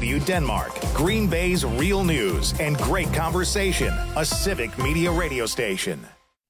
KW Denmark, Green Bay's real news and great conversation, a civic media radio station.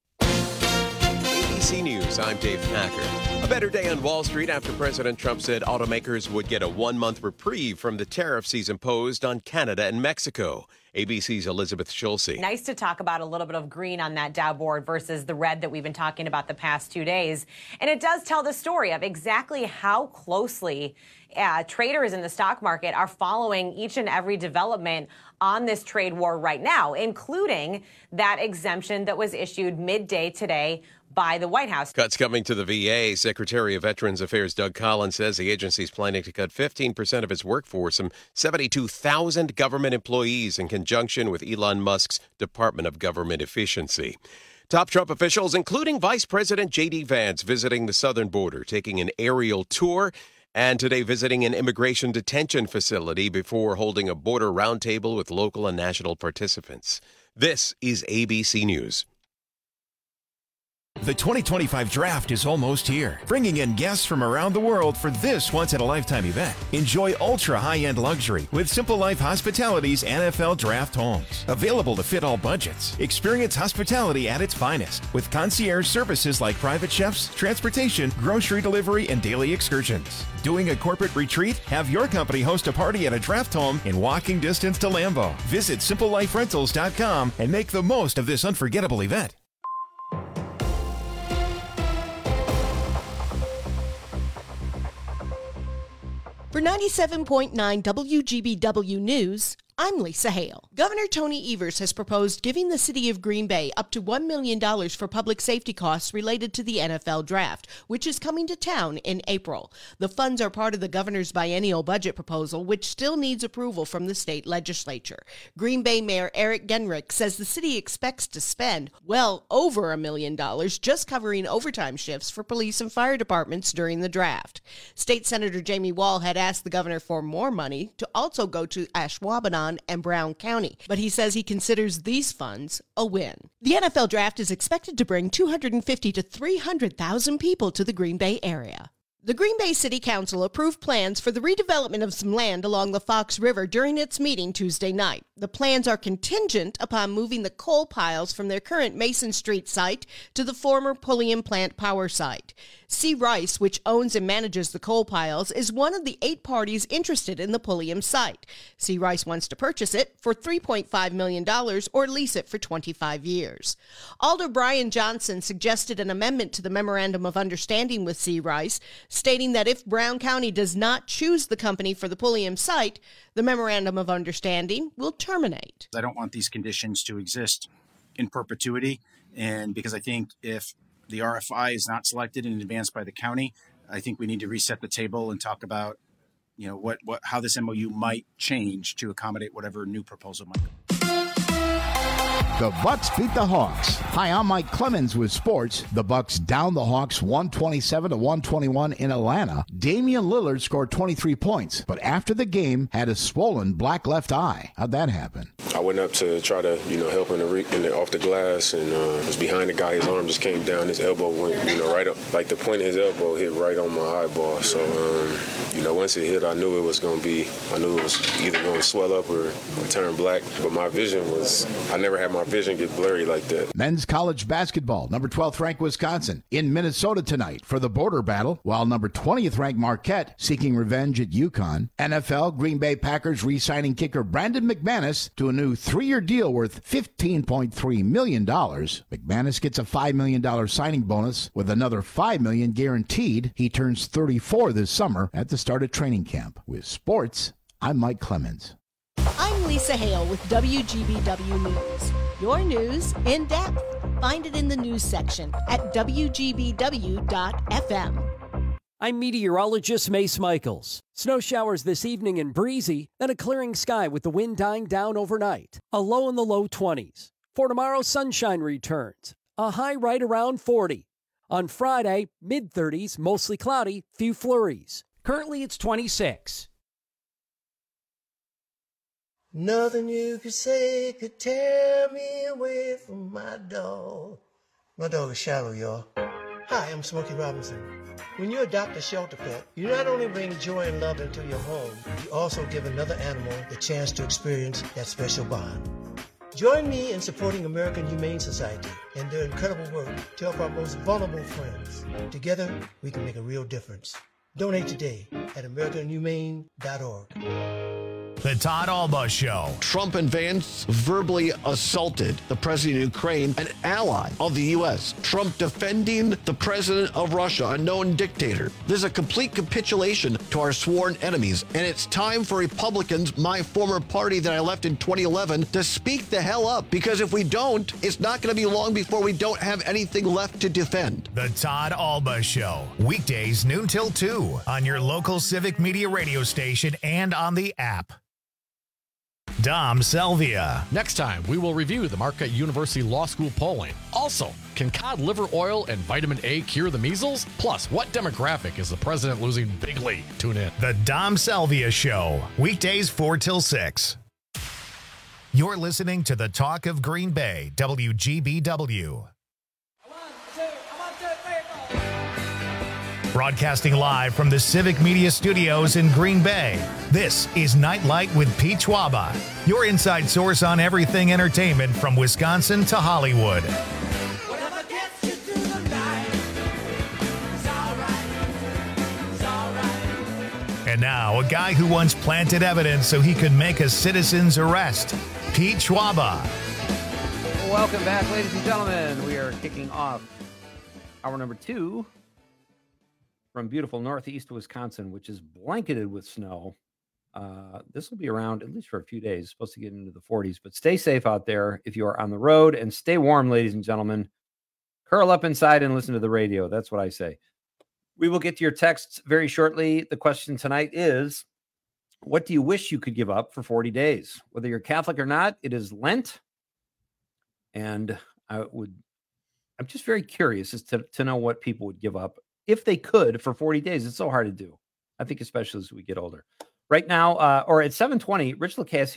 ABC News, I'm Dave Packer. A better day on Wall Street after President Trump said automakers would get a one-month reprieve from the tariffs he's imposed on Canada and Mexico. ABC's Elizabeth Schulze. Nice to talk about a little bit of green on that Dow board versus the red that we've been talking about the past 2 days. And it does tell the story of exactly how closely traders in the stock market are following each and every development on this trade war right now, including that exemption that was issued midday today by the White House. Cuts coming to the VA. Secretary of Veterans Affairs Doug Collins says the agency is planning to cut 15% of its workforce, some 72,000 government employees, in conjunction with Elon Musk's Department of Government Efficiency. Top Trump officials, including Vice President J.D. Vance, visiting the southern border, taking an aerial tour, and today visiting an immigration detention facility before holding a border roundtable with local and national participants. This is ABC News. The 2025 draft is almost here, bringing in guests from around the world for this once-in-a-lifetime event. Enjoy ultra-high-end luxury with Simple Life Hospitality's NFL Draft Homes. Available to fit all budgets. Experience hospitality at its finest with concierge services like private chefs, transportation, grocery delivery, and daily excursions. Doing a corporate retreat? Have your company host a party at a draft home in walking distance to Lambeau. Visit SimpleLifeRentals.com and make the most of this unforgettable event. For 97.9 WGBW News, I'm Lisa Hale. Governor Tony Evers has proposed giving the city of Green Bay up to $1 million for public safety costs related to the NFL draft, which is coming to town in April. The funds are part of the governor's biennial budget proposal, which still needs approval from the state legislature. Green Bay Mayor Eric Genrich says the city expects to spend well over $1 million just covering overtime shifts for police and fire departments during the draft. State Senator Jamie Wall had asked the governor for more money to also go to Ashwaubenon and Brown County, but he says he considers these funds a win. The NFL draft is expected to bring 250 to 300,000 people to the Green Bay area. The Green Bay City Council approved plans for the redevelopment of some land along the Fox River during its meeting Tuesday night. The plans are contingent upon moving the coal piles from their current Mason Street site to the former Pulliam Plant Power site. C. Rice, which owns and manages the coal piles, is one of the 8 parties interested in the Pulliam site. C. Rice wants to purchase it for $3.5 million or lease it for 25 years. Alder Brian Johnson suggested an amendment to the Memorandum of Understanding with C. Rice, stating that if Brown County does not choose the company for the Pulliam site, the Memorandum of Understanding will terminate. I don't want these conditions to exist in perpetuity, and because I think if the RFI is not selected in advance by the county, I think we need to reset the table and talk about, how this MOU might change to accommodate whatever new proposal might be. The Bucks beat the Hawks. Hi, I'm Mike Clemens with sports. The Bucks down the Hawks 127-121 in Atlanta. Damian Lillard scored 23 points, but after the game had a swollen black left eye. How'd that happen? I went up to try to, help him off the glass, and was behind the guy. His arm just came down. His elbow went, right up. Like the point of his elbow hit right on my eyeball. So, once it hit, I knew it was either going to swell up or turn black. But my vision I never had my vision get blurry like that. Men's college basketball, number 12th ranked Wisconsin in Minnesota tonight for the border battle, while number 20th ranked Marquette seeking revenge at UConn. NFL, Green Bay Packers re-signing kicker Brandon McManus to a new 3-year deal worth $15.3 million. McManus gets a $5 million signing bonus with another $5 million guaranteed. He turns 34 this summer at the start of training camp. With sports, I'm Mike Clemens. I'm Lisa Hale with WGBW News. Your news in depth. Find it in the news section at WGBW.FM. I'm meteorologist Mace Michaels. Snow showers this evening and breezy, then a clearing sky with the wind dying down overnight. A low in the low 20s. For tomorrow, sunshine returns. A high right around 40. On Friday, mid-30s, mostly cloudy, few flurries. Currently, it's 26. Nothing you could say could tear me away from my dog. My dog is shallow, y'all. Hi, I'm Smokey Robinson. When you adopt a shelter pet, you not only bring joy and love into your home, you also give another animal the chance to experience that special bond. Join me in supporting American Humane Society and their incredible work to help our most vulnerable friends. Together, we can make a real difference. Donate today at AmericanHumane.org. The Todd Alba Show. Trump and Vance verbally assaulted the president of Ukraine, an ally of the U.S. Trump defending the president of Russia, a known dictator. This is a complete capitulation to our sworn enemies. And it's time for Republicans, my former party that I left in 2011, to speak the hell up. Because if we don't, it's not going to be long before we don't have anything left to defend. The Todd Alba Show. Weekdays noon till 2 on your local Civic Media radio station and on the app. Dom Selvia. Next time, we will review the Marquette University Law School polling. Also, can cod liver oil and vitamin A cure the measles? Plus, what demographic is the president losing bigly? Tune in. The Dom Selvia Show. Weekdays 4 till 6. You're listening to the Talk of Green Bay, WGBW. Broadcasting live from the Civic Media Studios in Green Bay, this is Nightlight with Pete Schwaba, your inside source on everything entertainment from Wisconsin to Hollywood. And now, a guy who once planted evidence so he could make a citizen's arrest, Pete Schwaba. Welcome back, ladies and gentlemen. We are kicking off hour number 2. From beautiful northeast Wisconsin, which is blanketed with snow. This will be around at least for a few days. It's supposed to get into the 40s, but stay safe out there if you are on the road, and stay warm, ladies and gentlemen. Curl up inside and listen to the radio. That's what I say. We will get to your texts very shortly. The question tonight is, what do you wish you could give up for 40 days? Whether you're Catholic or not, it is Lent. And I'm just very curious as to know what people would give up if they could for 40 days. It's so hard to do. I think especially as we get older. Right now, or at 7:20, Rich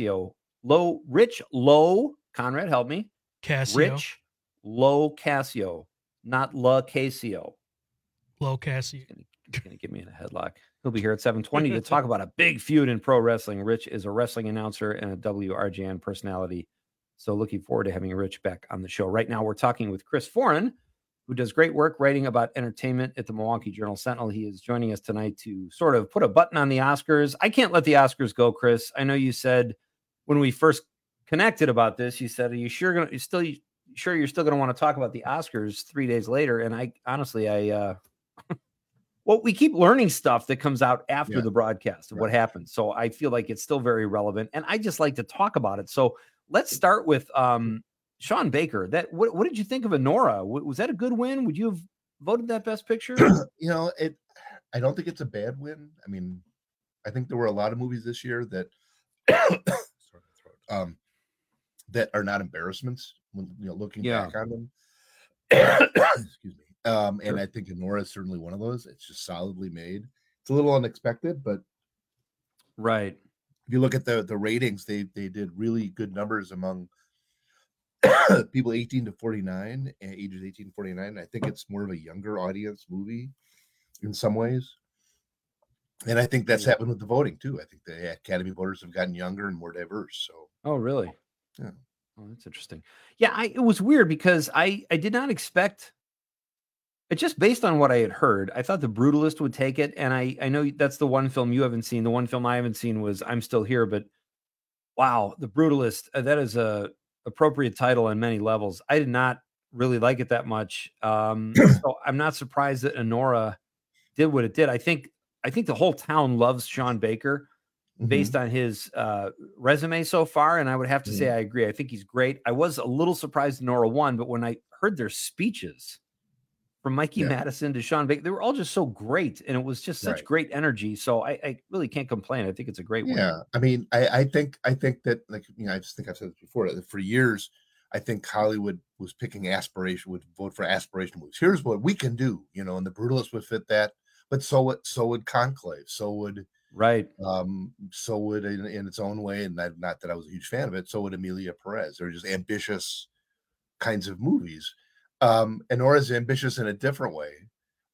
Low, Conrad, help me. Casio. Rich Low Casio, not La Casio. Low Casio. He's going to get me in a headlock. He'll be here at 7:20 to talk about a big feud in pro wrestling. Rich is a wrestling announcer and a WRGN personality. So looking forward to having Rich back on the show. Right now, we're talking with Chris Foran, who does great work writing about entertainment at the Milwaukee Journal-Sentinel. He is joining us tonight to sort of put a button on the Oscars. I can't let the Oscars go, Chris. I know you said when we first connected about this, you said, "Are you sure you're still going to want to talk about the Oscars 3 days later?" And I honestly, well, we keep learning stuff that comes out after the broadcast of what happened. So I feel like it's still very relevant, and I just like to talk about it. So let's start with Sean Baker. What did you think of Anora? Was that a good win? Would you have voted that Best Picture? I don't think it's a bad win. I mean, I think there were a lot of movies this year that that are not embarrassments when looking back on them. Excuse me. And I think Anora is certainly one of those. It's just solidly made. It's a little unexpected, but right. If you look at the ratings, they did really good numbers among people 18 to 49, ages 18 to 49. I think it's more of a younger audience movie in some ways. And I think that's happened with the voting too. I think the Academy voters have gotten younger and more diverse. So, oh, really? Yeah. Oh, that's interesting. Yeah, it was weird because I did not expect it. Just based on what I had heard, I thought The Brutalist would take it. And I know that's the one film you haven't seen. The one film I haven't seen was I'm Still Here. But wow, The Brutalist, that is a appropriate title on many levels. I did not really like it that much. So I'm not surprised that Anora did what it did. I think the whole town loves Sean Baker based on his resume so far. And I would have to say, I agree. I think he's great. I was a little surprised Anora won, but when I heard their speeches from Mikey Madison to Sean Baker, they were all just so great. And it was just such great energy. So I really can't complain. I think it's a great win. Yeah. I mean, I think that, like, I just think I've said this before, that for years, I think Hollywood was picking would vote for aspirational movies. Here's what we can do, and The Brutalist would fit that. But so would Conclave. So would in its own way, and not that I was a huge fan of it, so would Emilia Perez. They're just ambitious kinds of movies. And Nora's ambitious in a different way.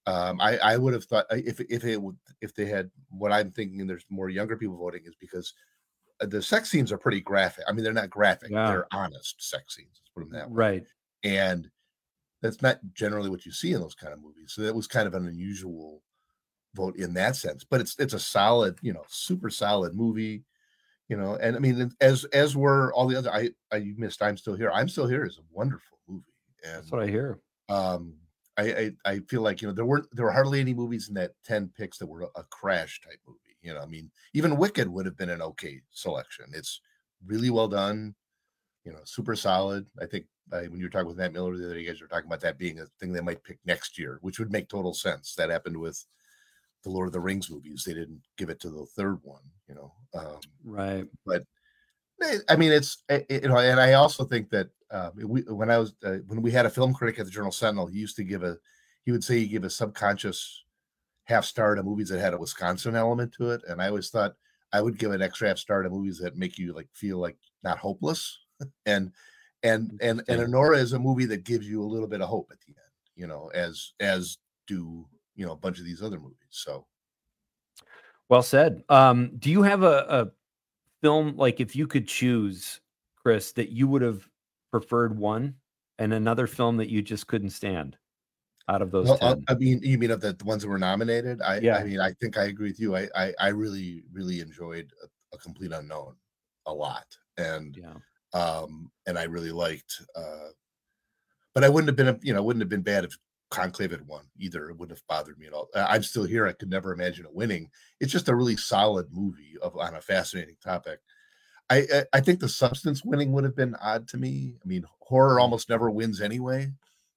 I would have thought if they had what I'm thinking, there's more younger people voting is because the sex scenes are pretty graphic. I mean, they're not graphic; they're honest sex scenes. Let's put them that way. Right. And that's not generally what you see in those kind of movies. So that was kind of an unusual vote in that sense. But it's a solid, super solid movie. And I mean, as were all the other. You missed I'm Still Here. I'm Still Here is a wonderful movie. And that's what I hear. I feel like there were hardly any movies in that 10 picks that were a crash type movie. I mean, even Wicked would have been an okay selection. It's really well done, super solid. I think when you were talking with Matt Miller the other day, you guys were talking about that being a thing they might pick next year, which would make total sense. That happened with the Lord of the Rings movies. They didn't give it to the third one, right. But I mean, and I also think that when we had a film critic at the Journal Sentinel, he would say he give a subconscious half star to movies that had a Wisconsin element to it. And I always thought I would give an extra half star to movies that make you feel like not hopeless. And Anora is a movie that gives you a little bit of hope at the end, as do, a bunch of these other movies. So well said. Do you have a film, if you could choose, Chris, that you would have preferred one and another film that you just couldn't stand out of those 10? I mean, you mean of the ones that were nominated? I mean, I think I agree with you. I really, really enjoyed a Complete Unknown a lot. And, and I really liked, but I wouldn't have been bad if Conclave had won either. It wouldn't have bothered me at all. I'm Still Here. I could never imagine it winning. It's just a really solid movie on a fascinating topic. I think the Substance winning would have been odd to me. I mean, horror almost never wins anyway.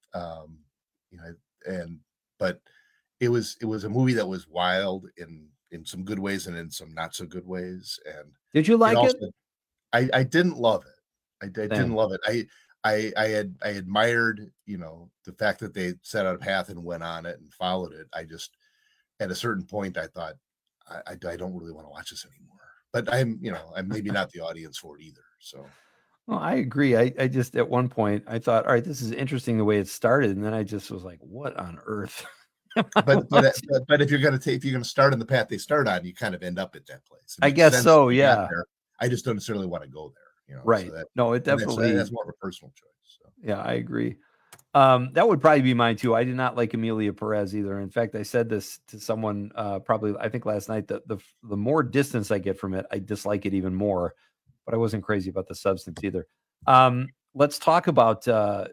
But it was a movie that was wild in some good ways and in some not so good ways. And did you like it? I didn't love it. I didn't love it. I admired, the fact that they set out a path and went on it and followed it. I just, at a certain point, I thought, I don't really want to watch this anymore. But I'm maybe not the audience for it either. So, well, I agree. I just, at one point, I thought, all right, this is interesting the way it started, and then I just was like, what on earth? but if you're going to start on the path they start on, you kind of end up at that place. I guess so. Yeah. I just don't necessarily want to go there. Right. So no, it definitely that's more of a personal choice. So. Yeah, I agree. That would probably be mine too. I did not like Emilia Perez either. In fact, I said this to someone probably, I think last night, that the more distance I get from it, I dislike it even more. But I wasn't crazy about the Substance either. Let's talk about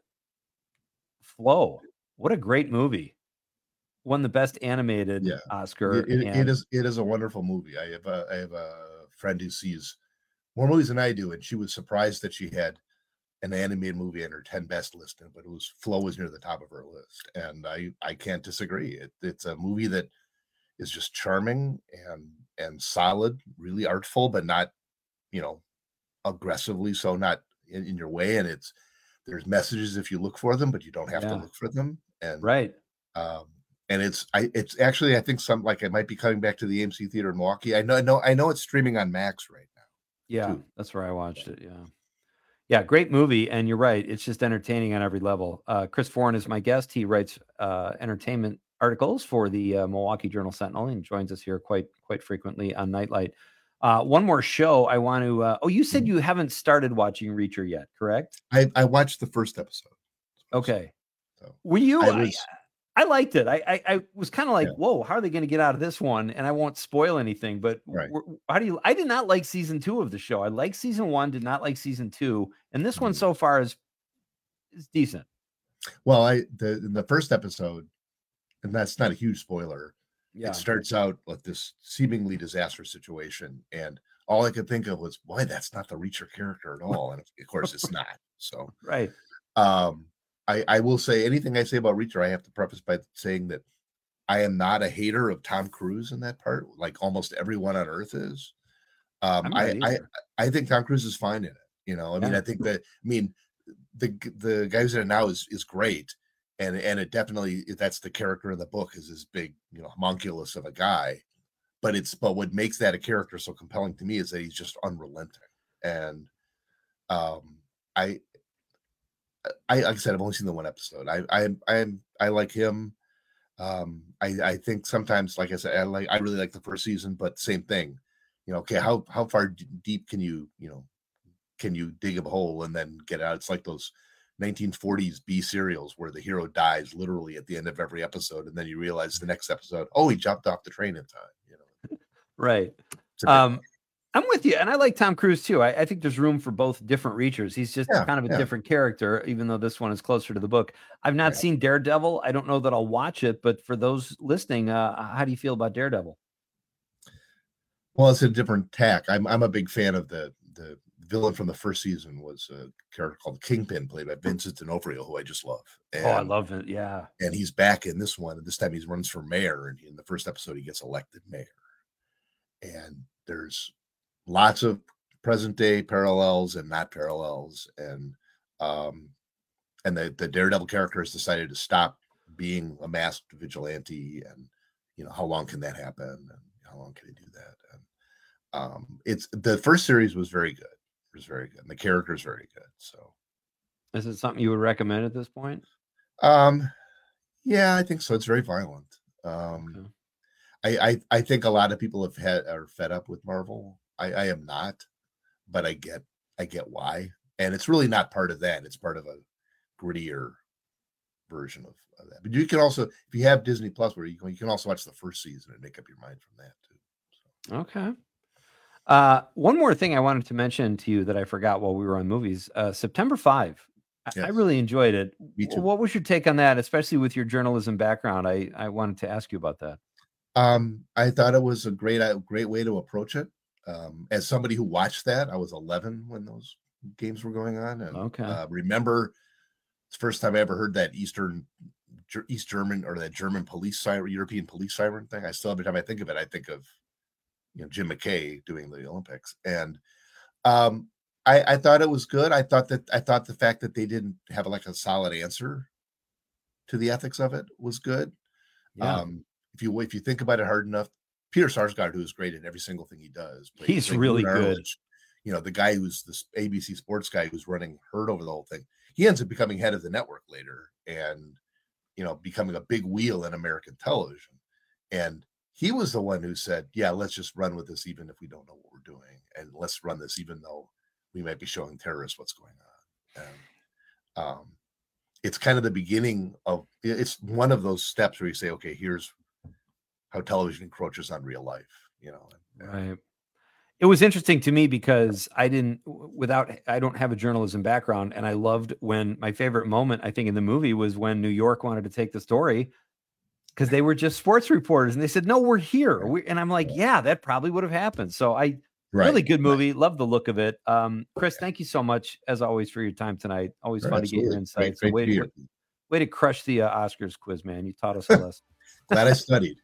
Flow. What a great movie! Won the Best Animated Oscar. It is a wonderful movie. I have a friend who sees more movies than I do, and she was surprised that she had an animated movie in her 10 best list, but Flow was near the top of her list, and I can't disagree. It's a movie that is just charming and solid, really artful, but not, aggressively so, not in your way. And there's messages if you look for them, but you don't have to look for them. And right. And it's actually, I think it might be coming back to the AMC Theater in Milwaukee. I know it's streaming on Max right now. Yeah, too. That's where I watched it. Yeah, great movie. And you're right. It's just entertaining on every level. Chris Foran is my guest. He writes entertainment articles for the Milwaukee Journal Sentinel and joins us here quite frequently on Nightlight. One more show I want to... you said you haven't started watching Reacher yet, correct? I watched the first episode. Okay. So were you... I liked it. I was kind of like, whoa, how are they going to get out of this one? And I won't spoil anything, but how do you... I did not like season 2 of the show. I liked season 1, did not like season 2. And this one so far is decent. Well, in the first episode, and that's not a huge spoiler, it starts out like this seemingly disastrous situation. And all I could think of was, boy, that's not the Reacher character at all. And of course it's not. So, right. I will say anything I say about Reacher, I have to preface by saying that I am not a hater of Tom Cruise in that part, like almost everyone on earth is. I think Tom Cruise is fine in it. I think the guy who's in it now is great. And it definitely, that's the character in the book, is this big, homunculus of a guy. But what makes that a character so compelling to me is that he's just unrelenting. And like I said, I've only seen the one episode. I like him. I think sometimes, like I said, I really like the first season, but same thing. Okay, how far deep can you dig a hole and then get out? It's like those 1940s B serials where the hero dies literally at the end of every episode, and then you realize the next episode, oh, he jumped off the train in time. Right. I'm with you, and I like Tom Cruise too. I think there's room for both different reachers. He's just kind of a different character, even though this one is closer to the book. I've not seen Daredevil. I don't know that I'll watch it, but for those listening, how do you feel about Daredevil? Well, it's a different tack. I'm a big fan of the villain from the first season was a character called Kingpin, played by Vincent D'Onofrio, who I just love. And, I love it. Yeah. And he's back in this one. And this time he runs for mayor. And in the first episode, he gets elected mayor. And there's lots of present day parallels and not parallels. And the Daredevil character has decided to stop being a masked vigilante. And, how long can that happen? And how long can he do that? And it's the first series was very good. It was very good. And the character is very good. So is it something you would recommend at this point? Yeah, I think so. It's very violent. I think a lot of people are fed up with Marvel. I am not, but I get why. And it's really not part of that. It's part of a grittier version of that. But you can also, if you have Disney Plus, where you can also watch the first season and make up your mind from that too. So. Okay. One more thing I wanted to mention to you that I forgot while we were on movies. September 5. Yes. I really enjoyed it. Me too. What was your take on that, especially with your journalism background? I wanted to ask you about that. I thought it was a great way to approach it. As somebody who watched that, I was 11 when those games were going on, and remember it's the first time I ever heard that East German or that German police siren, European police siren thing. I still, every time I think of it, I think of Jim McKay doing the Olympics, and I thought it was good. I thought the fact that they didn't have a solid answer to the ethics of it was good. Yeah. If you think about it hard enough, Peter Sarsgaard, who is great in every single thing he does, he's really good. The guy who's this ABC Sports guy who's running Herd over the whole thing. He ends up becoming head of the network later, and becoming a big wheel in American television. And he was the one who said, "Yeah, let's just run with this, even if we don't know what we're doing, and let's run this, even though we might be showing terrorists what's going on." And it's kind of the beginning of. It's one of those steps where you say, "Okay, here's how television encroaches on real life." Right. It was interesting to me because I don't have a journalism background, and I loved when my favorite moment, I think, in the movie was when New York wanted to take the story because they were just sports reporters, and they said, "No, we're here." And I'm like, "Yeah, that probably would have happened." So really good movie. Love the look of it. Chris, thank you so much as always for your time tonight. Always fun to get your insights. Way to crush the Oscars quiz, man. You taught us a lesson. Glad I studied.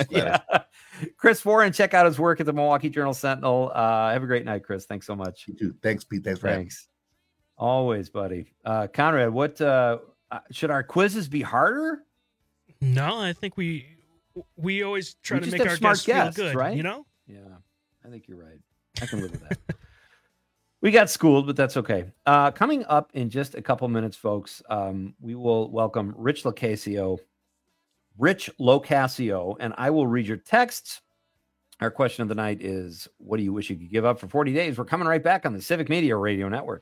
Chris Foran, check out his work at the Milwaukee Journal Sentinel. Have a great night, Chris. Thanks so much. You too. Thanks, Pete. Thanks for having me. Always, buddy. Conrad, what should our quizzes be harder? No, I think we always try to make our guests feel good, right? Yeah, I think you're right. I can live with that. We got schooled, but that's okay. Coming up in just a couple minutes, folks, we will welcome Rich Locascio, and I will read your texts. Our question of the night is, what do you wish you could give up for 40 days? We're coming right back on the Civic Media Radio Network.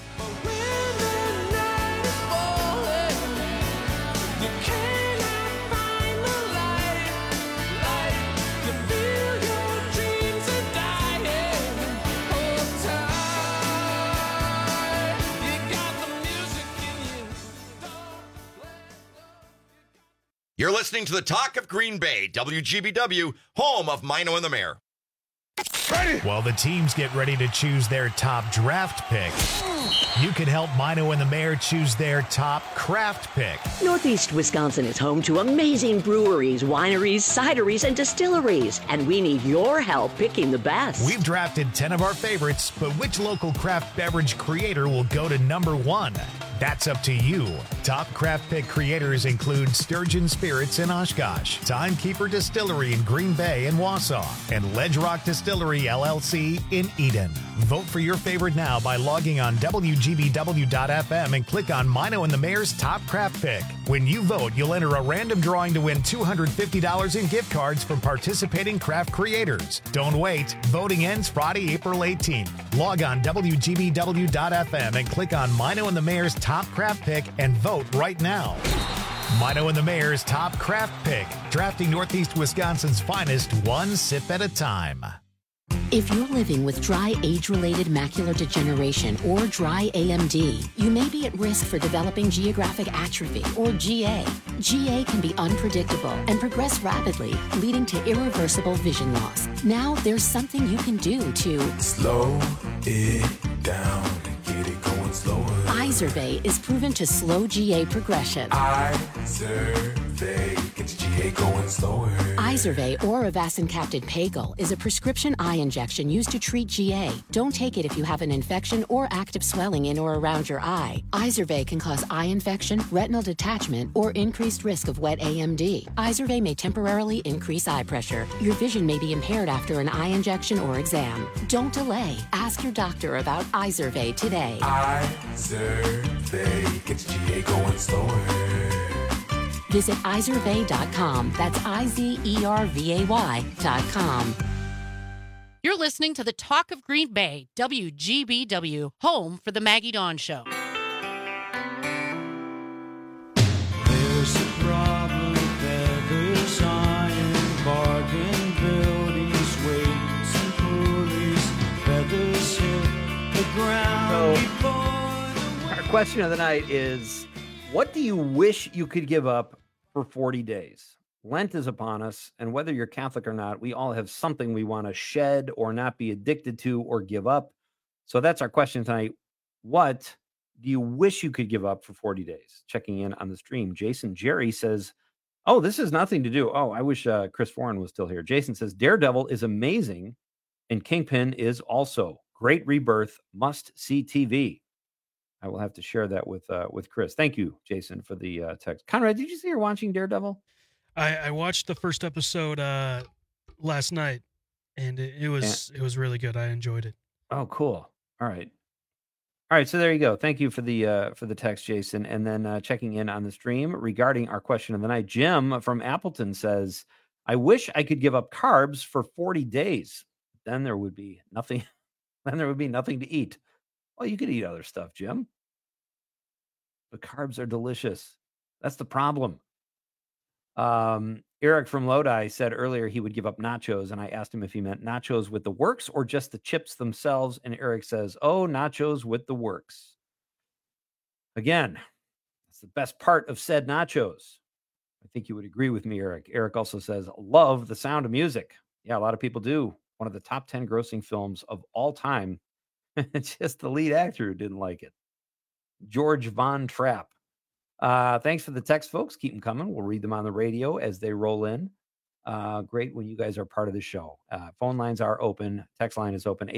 You're listening to the Talk of Green Bay, WGBW, home of Mino and the Mayor. While the teams get ready to choose their top draft pick, you can help Mino and the Mayor choose their top craft pick. Northeast Wisconsin is home to amazing breweries, wineries, cideries, and distilleries, and we need your help picking the best. We've drafted 10 of our favorites, but which local craft beverage creator will go to number 1? That's up to you. Top craft pick creators include Sturgeon Spirits in Oshkosh, Timekeeper Distillery in Green Bay and Wausau, and Ledge Rock Distillery LLC in Eden. Vote for your favorite now by logging on WGBW.FM and click on Mino and the Mayor's Top Craft Pick. When you vote, you'll enter a random drawing to win $250 in gift cards from participating craft creators. Don't wait. Voting ends Friday, April 18th. Log on WGBW.FM and click on Mino and the Mayor's Top Craft Pick and vote right now. Mino and the Mayor's Top Craft Pick, drafting Northeast Wisconsin's finest one sip at a time. If you're living with dry age-related macular degeneration or dry AMD, you may be at risk for developing geographic atrophy or GA. GA can be unpredictable and progress rapidly, leading to irreversible vision loss. Now there's something you can do to slow it down and get it going slower. Izervay is proven to slow GA progression. Izervay gets GA going slower. Izervay or avacincaptad pagel is a prescription eye injection used to treat GA. Don't take it if you have an infection or active swelling in or around your eye. Izervay can cause eye infection, retinal detachment, or increased risk of wet AMD. Izervay may temporarily increase eye pressure. Your vision may be impaired after an eye injection or exam. Don't delay. Ask your doctor about Izervay today. Izervay gets GA going slower. Visit Izervay.com. That's IZERVAY.com. You're listening to the Talk of Green Bay, WGBW, home for the Maggie Dawn Show. There's a problem with feathers, iron, bargain, buildings, weights, and pulleys. Feathers hit the ground. So, our question of the night is, what do you wish you could give up for 40 days? Lent is upon us, and whether you're Catholic or not, we all have something we want to shed or not be addicted to or give up. So that's our question tonight. What do you wish you could give up for 40 days? Checking in on the stream, Jason Jerry says, oh, this has nothing to do. Oh, I wish Chris Foran was still here. Jason says, Daredevil is amazing, and Kingpin is also. Great rebirth, must-see TV. I will have to share that with Chris. Thank you, Jason, for the text. Conrad, did you say you're watching Daredevil? I watched the first episode last night, and it was really good. I enjoyed it. Oh, cool. All right. So there you go. Thank you for the text, Jason. And then checking in on the stream regarding our question of the night, Jim from Appleton says, I wish I could give up carbs for 40 days. Then there would be nothing. Then there would be nothing to eat. Well, you could eat other stuff, Jim. But carbs are delicious. That's the problem. Eric from Lodi said earlier he would give up nachos, and I asked him if he meant nachos with the works or just the chips themselves, and Eric says, oh, nachos with the works. Again, that's the best part of said nachos. I think you would agree with me, Eric. Eric also says, love The Sound of Music. Yeah, a lot of people do. One of the top 10 grossing films of all time. It's just the lead actor who didn't like it. George Von Trapp. Thanks for the text, folks. Keep them coming. We'll read them on the radio as they roll in. Great when you guys are part of the show. Phone lines are open. Text line is open,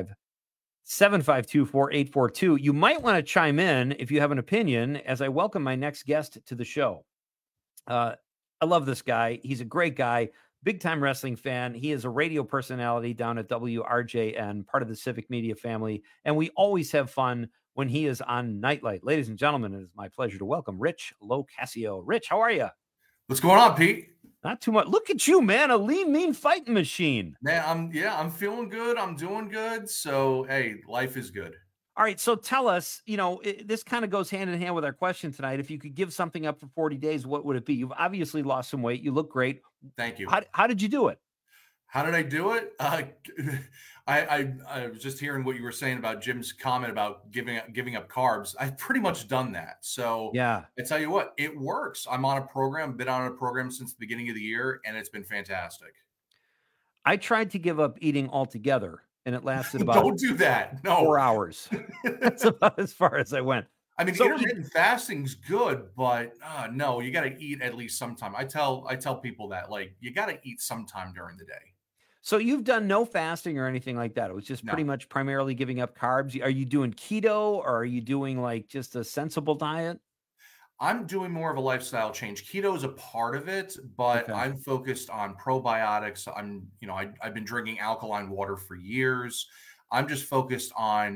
855-752-4842. You might want to chime in if you have an opinion as I welcome my next guest to the show. I love this guy. He's a great guy. Big-time wrestling fan. He is a radio personality down at WRJN, part of the Civic Media family, and we always have fun when he is on Nightlight. Ladies and gentlemen, it is my pleasure to welcome Rich Locascio. Rich, how are you? What's going on, Pete? Not too much. Look at you, man, a lean, mean fighting machine. Man, I'm feeling good. I'm doing good. So, hey, life is good. All right, so tell us, this kind of goes hand in hand with our question tonight. If you could give something up for 40 days, what would it be? You've obviously lost some weight. You look great. Thank you. How did you do it? How did I do it? I was just hearing what you were saying about Jim's comment about giving up carbs. I've pretty much done that. So yeah, I tell you what, it works. I'm on a program, been on a program since the beginning of the year, and it's been fantastic. I tried to give up eating altogether, and it lasted about Don't do that. No. 4 hours. That's about as far as I went. I mean, intermittent fasting's good, but no, you got to eat at least sometime. I tell people that, like, you got to eat sometime during the day. So you've done no fasting or anything like that. It was just pretty much primarily giving up carbs. Are you doing keto, or are you doing like just a sensible diet? I'm doing more of a lifestyle change. Keto is a part of it, but okay. I'm focused on probiotics. I've been drinking alkaline water for years. I'm just focused on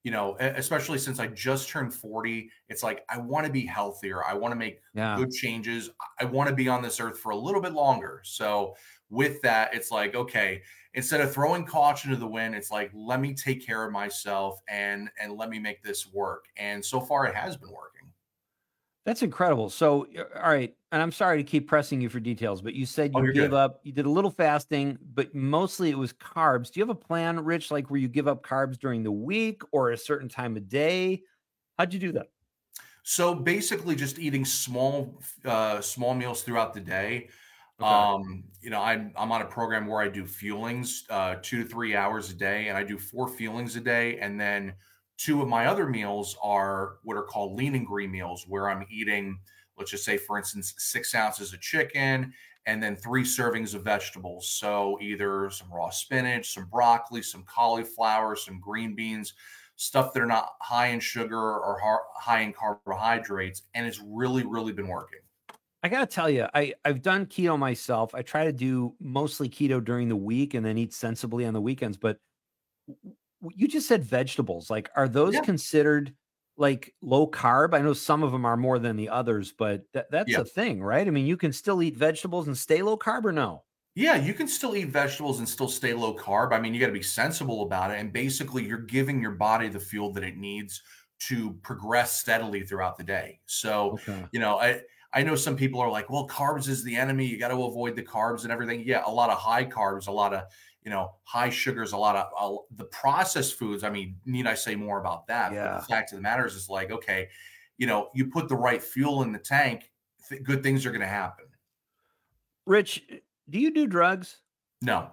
you know, especially since I just turned 40, it's like, I want to be healthier. I want to make good changes. I want to be on this earth for a little bit longer. So with that, it's like, okay, instead of throwing caution to the wind, it's like, let me take care of myself and let me make this work. And so far it has been working. That's incredible. So, all right. And I'm sorry to keep pressing you for details, but you said you gave up, you did a little fasting, but mostly it was carbs. Do you have a plan, Rich, like where you give up carbs during the week or a certain time of day? How'd you do that? So basically just eating small meals throughout the day. Okay. You know, I'm on a program where I do fuelings 2 to 3 hours a day, and I do 4 fuelings a day. And then 2 of my other meals are what are called lean and green meals, where I'm eating, let's just say, for instance, 6 ounces of chicken and then 3 servings of vegetables. So either some raw spinach, some broccoli, some cauliflower, some green beans, stuff that are not high in sugar or high in carbohydrates. And it's really, really been working. I got to tell you, I've done keto myself. I try to do mostly keto during the week and then eat sensibly on the weekends. But you just said vegetables. Like, are those considered like low carb? I know some of them are more than the others, but that's a thing, right? I mean, you can still eat vegetables and stay low carb, or no? Yeah, you can still eat vegetables and still stay low carb. I mean, you got to be sensible about it. And basically, you're giving your body the fuel that it needs to progress steadily throughout the day. So, you know, I know some people are like, well, carbs is the enemy. You got to avoid the carbs and everything. Yeah, a lot of high carbs, a lot of, you know, high sugars, a lot of the processed foods. I mean, need I say more about that? Yeah. But the fact of the matter is like, okay, you know, you put the right fuel in the tank, good things are going to happen. Rich, do you do drugs? No.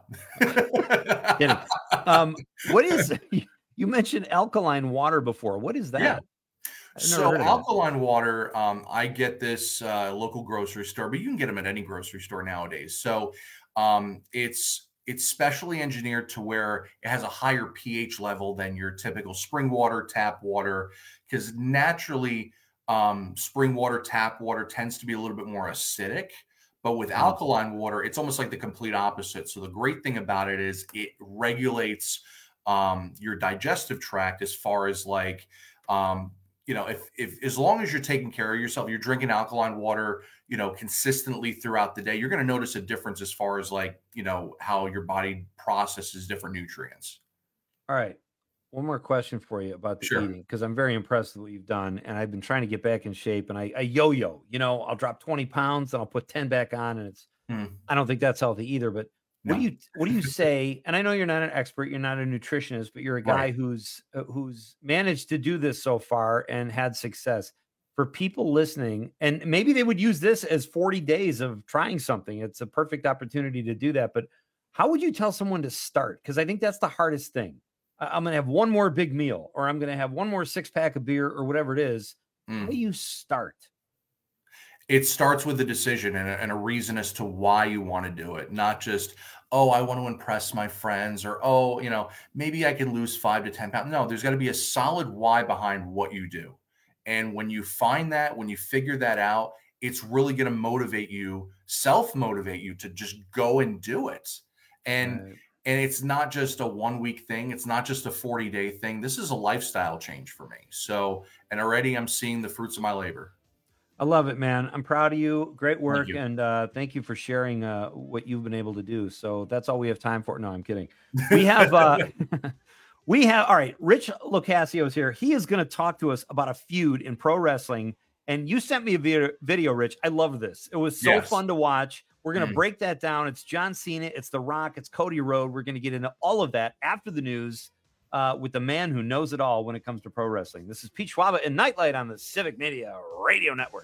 What is, you mentioned alkaline water before. What is that? Yeah. So alkaline water, I get this local grocery store, but you can get them at any grocery store nowadays. So it's specially engineered to where it has a higher pH level than your typical spring water, tap water, because naturally spring water, tap water tends to be a little bit more acidic. But with alkaline water, it's almost like the complete opposite. So the great thing about it is it regulates your digestive tract as far as like, you know, if as long as you're taking care of yourself, you're drinking alkaline water, you know, consistently throughout the day, you're going to notice a difference as far as like, you know, how your body processes different nutrients. All right. One more question for you about the eating, because I'm very impressed with what you've done. And I've been trying to get back in shape, and I yo-yo, you know, I'll drop 20 pounds and I'll put 10 back on. And it's, I don't think that's healthy either, but what do you say? And I know you're not an expert, you're not a nutritionist, but you're a guy who's managed to do this so far and had success. For people listening, and maybe they would use this as 40 days of trying something. It's a perfect opportunity to do that. But how would you tell someone to start? Because I think that's the hardest thing. I'm going to have one more big meal, or I'm going to have one more 6-pack of beer, or whatever it is. How do you start? It starts with a decision and a reason as to why you want to do it. Not just, oh, I want to impress my friends, or, oh, you know, maybe I can lose 5 to 10 pounds. No, there's got to be a solid why behind what you do. And when you find that, when you figure that out, it's really going to motivate you, self-motivate you to just go and do it. And it's not just a 1-week thing. It's not just a 40-day thing. This is a lifestyle change for me. So, and already I'm seeing the fruits of my labor. I love it, man. I'm proud of you. Great work. And thank you for sharing what you've been able to do. So that's all we have time for. No, I'm kidding. We have, all right, Rich Locascio is here. He is going to talk to us about a feud in pro wrestling. And you sent me a video, Rich. I love this. It was so fun to watch. We're going to break that down. It's John Cena, it's The Rock, it's Cody Rhodes. We're going to get into all of that after the news with the man who knows it all when it comes to pro wrestling. This is Pete Schwaba and Nightlight on the Civic Media Radio Network.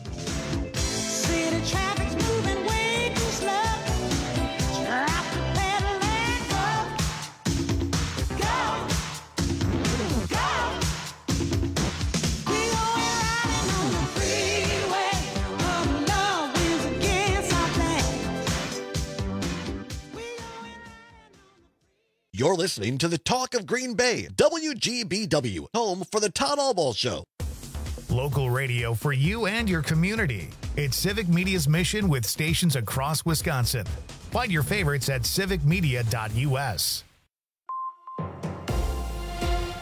City traffic's moving way too slow. Drop the pedal and go. Go. We going riding on the freeway. Oh, love wins against our plans. You're listening to the Talk of Green Bay, WGBW, home for the Todd Albaugh Show. Local radio for you and your community. It's Civic Media's mission with stations across Wisconsin. Find your favorites at civicmedia.us.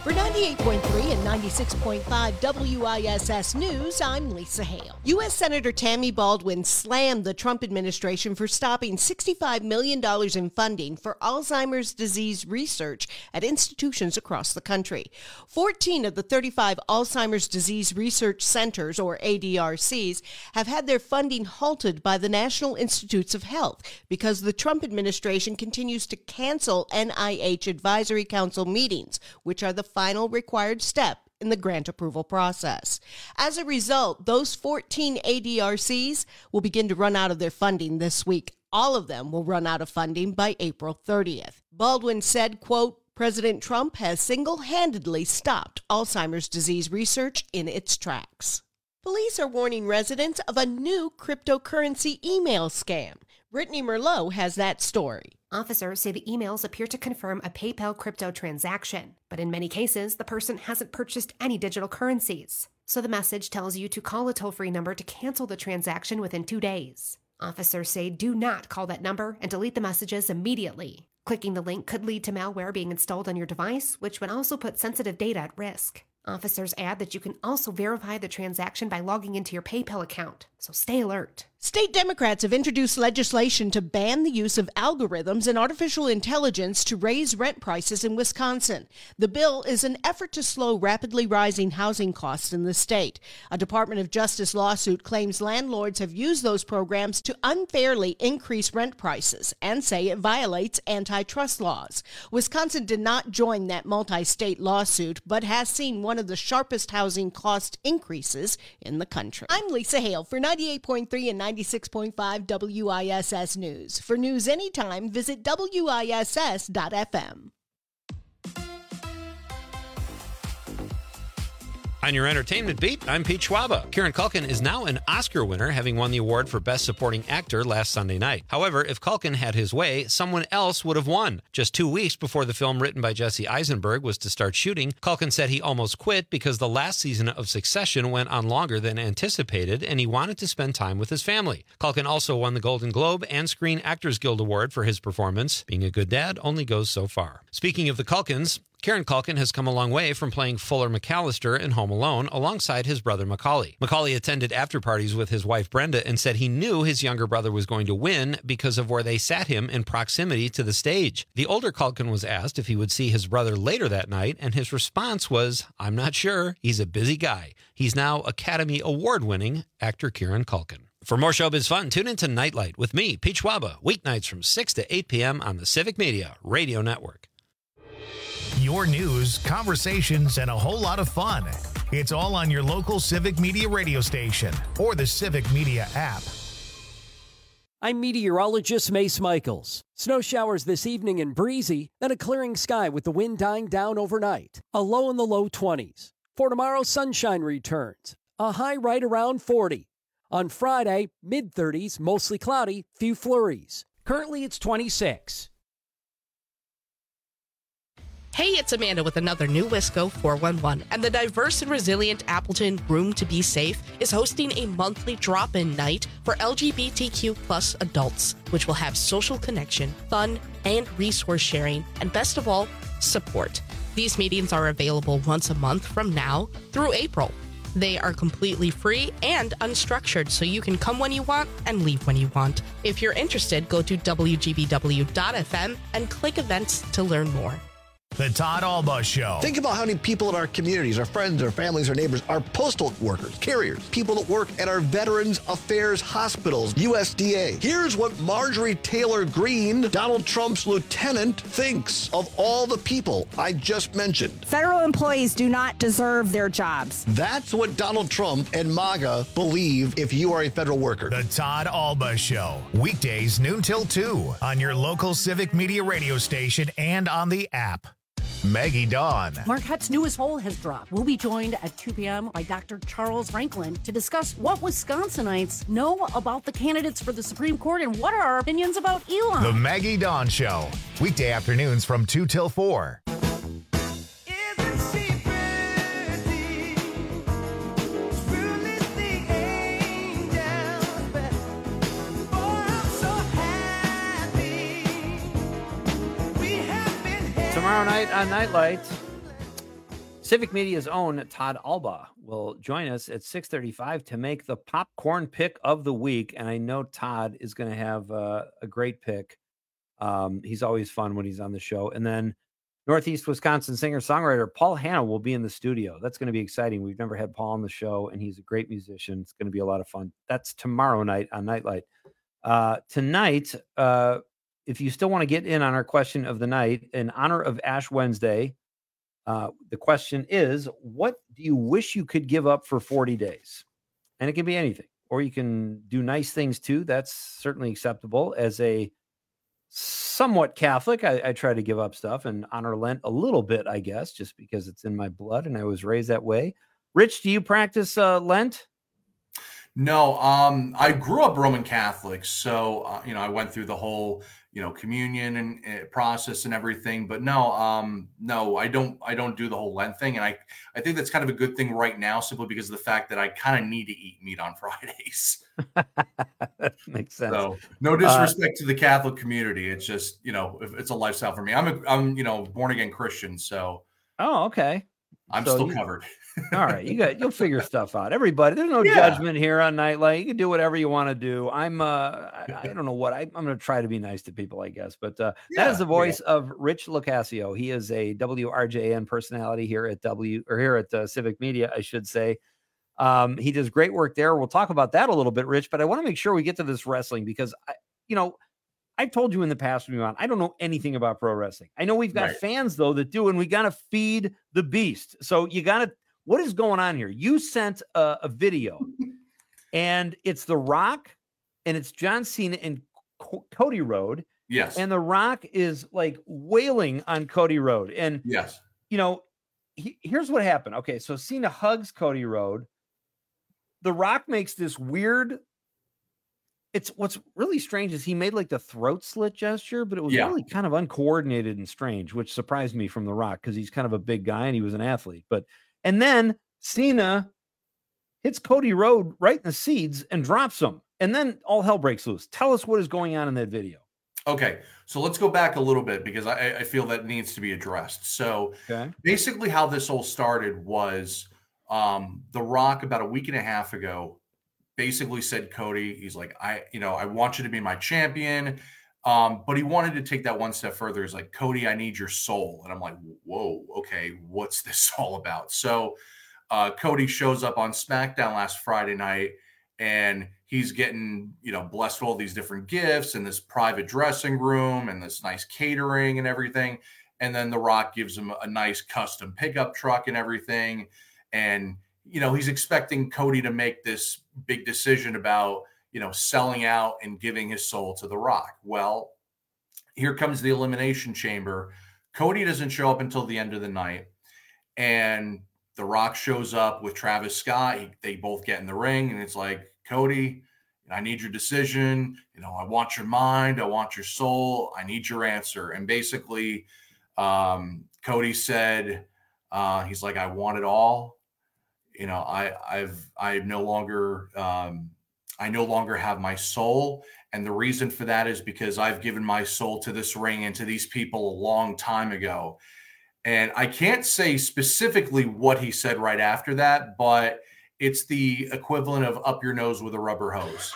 For 98.3 and 96.5 WISS News, I'm Lisa Hale. U.S. Senator Tammy Baldwin slammed the Trump administration for stopping $65 million in funding for Alzheimer's disease research at institutions across the country. 14 of the 35 Alzheimer's disease research centers, or ADRCs, have had their funding halted by the National Institutes of Health because the Trump administration continues to cancel NIH Advisory Council meetings, which are the final required step in the grant approval process. As a result, those 14 ADRCs will begin to run out of their funding this week. All of them will run out of funding by April 30th. Baldwin said, quote, President Trump has single-handedly stopped Alzheimer's disease research in its tracks. Police are warning residents of a new cryptocurrency email scam. Brittany Merlot has that story. Officers say the emails appear to confirm a PayPal crypto transaction, but in many cases, the person hasn't purchased any digital currencies. So the message tells you to call a toll-free number to cancel the transaction within 2 days. Officers say do not call that number and delete the messages immediately. Clicking the link could lead to malware being installed on your device, which would also put sensitive data at risk. Officers add that you can also verify the transaction by logging into your PayPal account, so stay alert. State Democrats have introduced legislation to ban the use of algorithms and artificial intelligence to raise rent prices in Wisconsin. The bill is an effort to slow rapidly rising housing costs in the state. A Department of Justice lawsuit claims landlords have used those programs to unfairly increase rent prices and say it violates antitrust laws. Wisconsin did not join that multi-state lawsuit, but has seen one of the sharpest housing cost increases in the country. I'm Lisa Hale for 98.3 and 96.5 WISS News. For news anytime, visit WISS.FM. On your entertainment beat, I'm Pete Schwaba. Kieran Culkin is now an Oscar winner, having won the award for Best Supporting Actor last Sunday night. However, if Culkin had his way, someone else would have won. Just 2 weeks before the film written by Jesse Eisenberg was to start shooting, Culkin said he almost quit because the last season of Succession went on longer than anticipated, and he wanted to spend time with his family. Culkin also won the Golden Globe and Screen Actors Guild Award for his performance. Being a good dad only goes so far. Speaking of the Culkins, Kieran Culkin has come a long way from playing Fuller McAllister in Home Alone alongside his brother Macaulay. Macaulay attended after-parties with his wife Brenda and said he knew his younger brother was going to win because of where they sat him in proximity to the stage. The older Culkin was asked if he would see his brother later that night, and his response was, "I'm not sure. He's a busy guy." He's now Academy Award-winning actor Kieran Culkin. For more showbiz fun, tune into Nightlight with me, Pete Schwaba, weeknights from 6 to 8 p.m. on the Civic Media Radio Network. Your news, conversations, and a whole lot of fun. It's all on your local Civic Media radio station or the Civic Media app. I'm meteorologist Mace Michaels. Snow showers this evening and breezy, then a clearing sky with the wind dying down overnight. A low in the low 20s. For tomorrow, sunshine returns. A high right around 40. On Friday, mid-30s, mostly cloudy, few flurries. Currently, it's 26. Hey, it's Amanda with another new Wisco 411, and the diverse and resilient Appleton Room to Be Safe is hosting a monthly drop-in night for LGBTQ plus adults, which will have social connection, fun, and resource sharing, and best of all, support. These meetings are available once a month from now through April. They are completely free and unstructured, so you can come when you want and leave when you want. If you're interested, go to WGBW.FM and click events to learn more. The Todd Alba Show. Think about how many people in our communities, our friends, our families, our neighbors, our postal workers, carriers, people that work at our Veterans Affairs hospitals, USDA. Here's what Marjorie Taylor Greene, Donald Trump's lieutenant, thinks of all the people I just mentioned. Federal employees do not deserve their jobs. That's what Donald Trump and MAGA believe if you are a federal worker. The Todd Alba Show. Weekdays noon till 2 on your local Civic Media radio station and on the app. Maggie Dawn. Marquette's newest poll has dropped. We'll be joined at 2 p.m. by Dr. Charles Franklin to discuss what Wisconsinites know about the candidates for the Supreme Court and what are our opinions about Elon. The Maggie Dawn Show. Weekday afternoons from 2 till 4. Tomorrow night on Nightlight, Civic Media's own Todd Alba will join us at 6:35 to make the popcorn pick of the week. And I know Todd is going to have a great pick. He's always fun when he's on the show. And then Northeast Wisconsin singer-songwriter Paul Hanna will be in the studio. That's going to be exciting. We've never had Paul on the show, and he's a great musician. It's going to be a lot of fun. That's tomorrow night on Nightlight. Tonight, if you still want to get in on our question of the night, in honor of Ash Wednesday, the question is, what do you wish you could give up for 40 days? And it can be anything, or you can do nice things too. That's certainly acceptable. As a somewhat Catholic, I try to give up stuff and honor Lent a little bit, I guess, just because it's in my blood and I was raised that way. Rich, do you practice Lent? No, I grew up Roman Catholic, so I went through the whole communion and process and everything. But no, I don't do the whole Lent thing, and I think that's kind of a good thing right now, simply because of the fact that I kind of need to eat meat on Fridays. That makes sense. So no disrespect to the Catholic community, it's just it's a lifestyle for me. I'm born again Christian, so okay, I'm still covered. All right, you'll figure stuff out. Everybody, there's no judgment here on Nightlight. You can do whatever you want to do. I don't know what I'm going to try to be nice to people, I guess. But that is the voice of Rich Locascio. He is a WRJN personality here at Civic Media, I should say. He does great work there. We'll talk about that a little bit, Rich. But I want to make sure we get to this wrestling because I've told you in the past, I don't know anything about pro wrestling. I know we've got fans though that do, and we got to feed the beast. So you got to. What is going on here? You sent a video, and it's The Rock, and it's John Cena and Cody Rhodes. Yes. And The Rock is like wailing on Cody Rhodes. And, yes, here's what happened. Okay, so Cena hugs Cody Rhodes. The Rock makes this weird. What's really strange is he made like the throat slit gesture, but it was really kind of uncoordinated and strange, which surprised me from The Rock because he's kind of a big guy and he was an athlete. And then Cena hits Cody Rhodes right in the seeds and drops him. And then all hell breaks loose. Tell us what is going on in that video. Okay, so let's go back a little bit because I feel that needs to be addressed. So basically how this all started was The Rock about a week and a half ago basically said, Cody, he's like, I want you to be my champion. But he wanted to take that one step further. He's like, Cody, I need your soul. And I'm like, whoa, okay, what's this all about? So Cody shows up on SmackDown last Friday night, and he's getting, blessed with all these different gifts and this private dressing room and this nice catering and everything. And then The Rock gives him a nice custom pickup truck and everything. And, he's expecting Cody to make this big decision about, selling out and giving his soul to The Rock. Well, here comes the Elimination Chamber. Cody doesn't show up until the end of the night. And The Rock shows up with Travis Scott. They both get in the ring, and it's like, Cody, I need your decision. I want your mind. I want your soul. I need your answer. And basically, Cody said, he's like, I want it all. I no longer have my soul. And the reason for that is because I've given my soul to this ring and to these people a long time ago. And I can't say specifically what he said right after that, but it's the equivalent of up your nose with a rubber hose.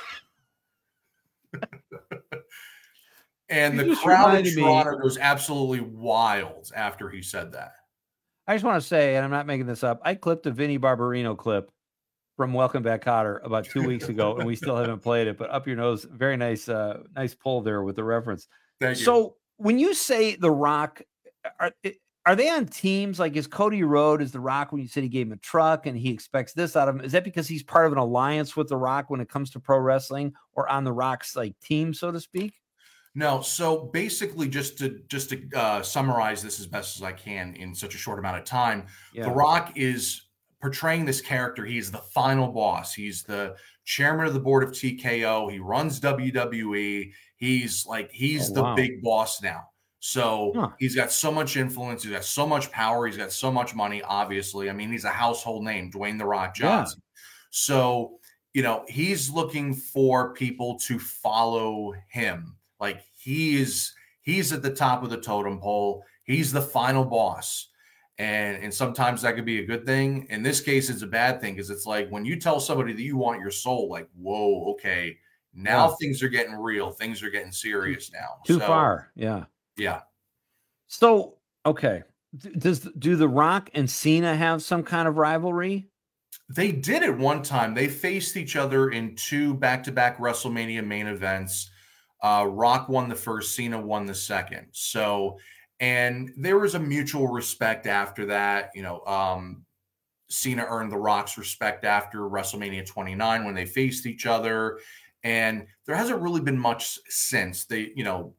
And the crowd in Toronto goes absolutely wild after he said that. I just want to say, and I'm not making this up, I clipped a Vinny Barbarino clip from Welcome Back Kotter about 2 weeks ago, and we still haven't played it, but up your nose, very nice, nice pull there with the reference. Thank you. So when you say The Rock, are they on teams? Like, is Cody Rhodes, is The Rock, when you said he gave him a truck and he expects this out of him, is that because he's part of an alliance with The Rock when it comes to pro wrestling, or on The Rock's like team, so to speak? No, so basically, just to summarize this as best as I can in such a short amount of time, The Rock is portraying this character. He's the final boss. He's the chairman of the board of TKO. He runs WWE. He's the big boss now. So he's got so much influence. He's got so much power. He's got so much money, obviously. I mean, he's a household name, Dwayne The Rock Johnson. So, he's looking for people to follow him. Like, he's at the top of the totem pole. He's the final boss. And sometimes that could be a good thing. In this case, it's a bad thing because it's like when you tell somebody that you want your soul, like, whoa, okay, now things are getting real. Things are getting serious now. Too far. Yeah. Yeah. So, okay. Do The Rock and Cena have some kind of rivalry? They did at one time. They faced each other in 2 back-to-back WrestleMania main events. Rock won the first, Cena won the second. So, and there was a mutual respect after that. You know, Cena earned The Rock's respect after WrestleMania 29 when they faced each other. And there hasn't really been much since. They've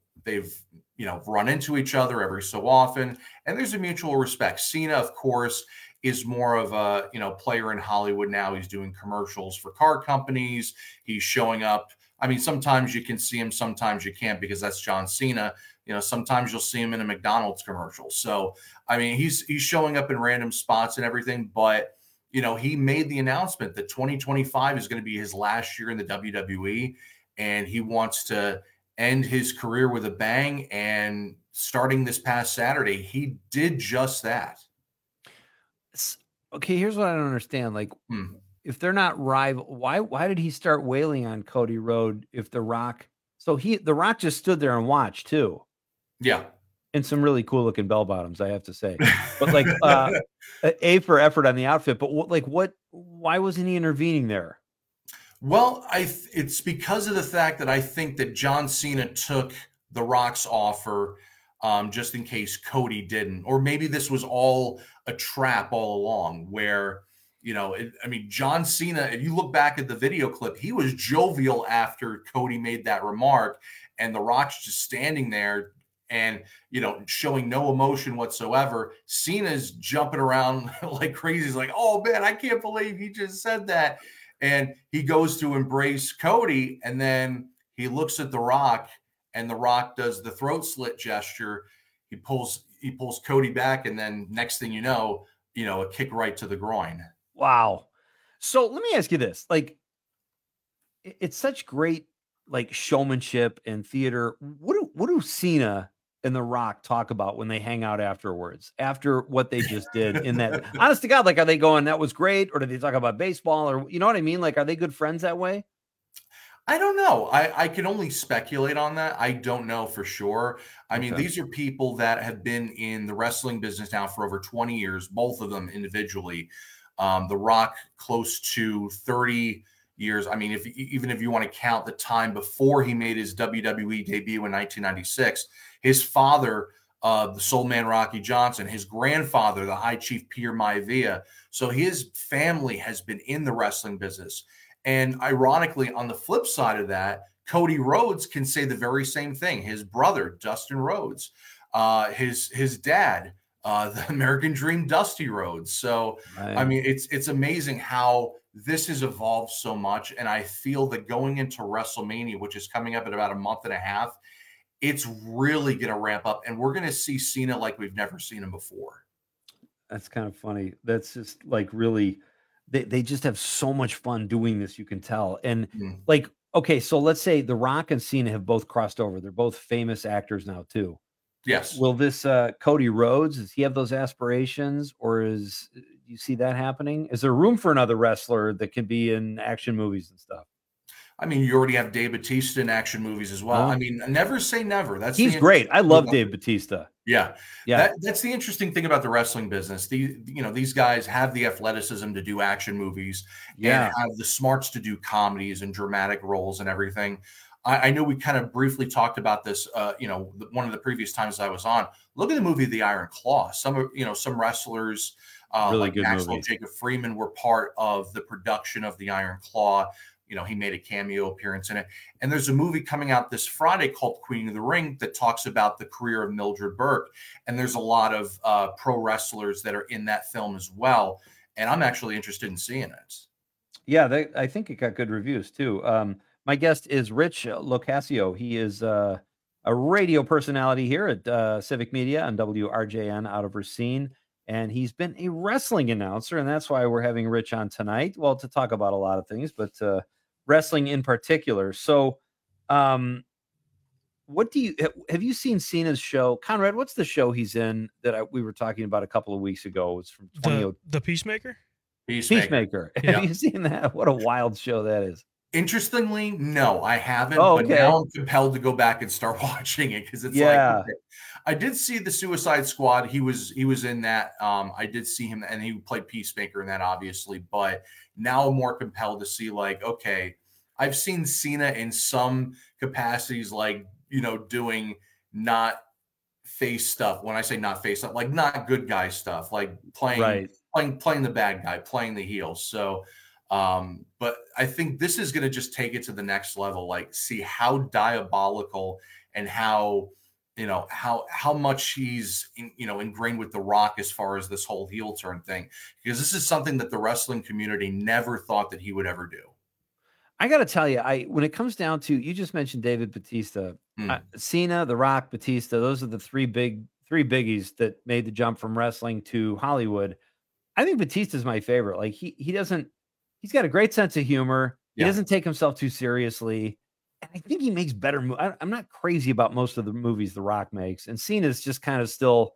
run into each other every so often. And there's a mutual respect. Cena, of course, is more of a, player in Hollywood now. He's doing commercials for car companies. He's showing up. I mean, sometimes you can see him, sometimes you can't because that's John Cena. Sometimes you'll see him in a McDonald's commercial. So, I mean, he's showing up in random spots and everything, but he made the announcement that 2025 is going to be his last year in the WWE, and he wants to end his career with a bang. And starting this past Saturday, he did just that. Okay, here's what I don't understand. Like, if they're not rival, why did he start wailing on Cody Rhodes if The Rock? So The Rock just stood there and watched too. Yeah. And some really cool looking bell bottoms, I have to say. But like, A for effort on the outfit. But why wasn't he intervening there? Well, it's because of the fact that I think that John Cena took The Rock's offer just in case Cody didn't. Or maybe this was all a trap all along where, John Cena, if you look back at the video clip, he was jovial after Cody made that remark, and The Rock's just standing there and, showing no emotion whatsoever. Cena's jumping around like crazy. He's like, oh man, I can't believe he just said that. And he goes to embrace Cody, and then he looks at The Rock, and The Rock does the throat slit gesture. He pulls Cody back, and then next thing you know, a kick right to the groin. Wow. So let me ask you this. Like, it's such great like showmanship and theater. What do Cena and The Rock talk about when they hang out afterwards, after what they just did in that? Honest to God, like, are they going, that was great? Or do they talk about baseball? Or, you know what I mean? Like, are they good friends that way? I don't know. I can only speculate on that. I don't know for sure. I mean, these are people that have been in the wrestling business now for over 20 years, both of them individually. The Rock close to 30 years. I mean, even if you want to count the time before he made his WWE debut in 1996, his father, the Soul Man Rocky Johnson, his grandfather, the High Chief Peter Maivia. So his family has been in the wrestling business. And ironically, on the flip side of that, Cody Rhodes can say the very same thing. His brother, Dustin Rhodes, his dad, the American Dream, Dusty Rhodes. So, I mean, it's amazing how this has evolved so much. And I feel that going into WrestleMania, which is coming up in about a month and a half, it's really going to ramp up. And we're going to see Cena like we've never seen him before. That's kind of funny. That's just like really... They just have so much fun doing this, you can tell. And like, okay, so let's say The Rock and Cena have both crossed over. They're both famous actors now too. Yes. Will this Cody Rhodes, does he have those aspirations, or do you see that happening? Is there room for another wrestler that can be in action movies and stuff? I mean, you already have Dave Bautista in action movies as well. I mean, never say never. He's great. I love Dave Bautista. Yeah. That's the interesting thing about the wrestling business. These guys have the athleticism to do action movies and have the smarts to do comedies and dramatic roles and everything. I know we kind of briefly talked about this, one of the previous times I was on. Look at the movie The Iron Claw. Some wrestlers really like good Maxwell movie. Jacob Freeman were part of the production of The Iron Claw. He made a cameo appearance in it. And there's a movie coming out this Friday called Queen of the Ring that talks about the career of Mildred Burke. And there's a lot of pro wrestlers that are in that film as well. And I'm actually interested in seeing it. Yeah, I think it got good reviews too. My guest is Rich Locascio. He is a radio personality here at Civic Media on WRJN out of Racine. And he's been a wrestling announcer. And that's why we're having Rich on tonight. Well, to talk about a lot of things, but wrestling in particular. So what do you have you seen Cena's show? Conrad, what's the show he's in that we were talking about a couple of weeks ago? It's from the Peacemaker. Peacemaker. Yeah. Have you seen that? What a wild show that is. Interestingly, no, I haven't. Oh, But okay. now I'm compelled to go back and start watching it because it's Yeah. like, okay. I did see the Suicide Squad. He was in that. I did see him, and he played Peacemaker in that, obviously. But now I'm more compelled to see, like, okay, I've seen Cena in some capacities, like, you know, doing not face stuff. When I say not face stuff, like not good guy stuff, like playing the bad guy, playing the heel. So, but I think this is going to just take it to the next level. Like, see how diabolical and how, you know, how much he's ingrained with The Rock as far as this whole heel turn thing, because this is something that the wrestling community never thought that he would ever do. I got to tell you, when it comes down to, you just mentioned David Batista, Cena, The Rock, Batista. Those are the three biggies that made the jump from wrestling to Hollywood. I think Batista's my favorite. Like he's got a great sense of humor. He doesn't take himself too seriously. And I think he makes better movies. I'm not crazy about most of the movies The Rock makes. And Cena's just kind of still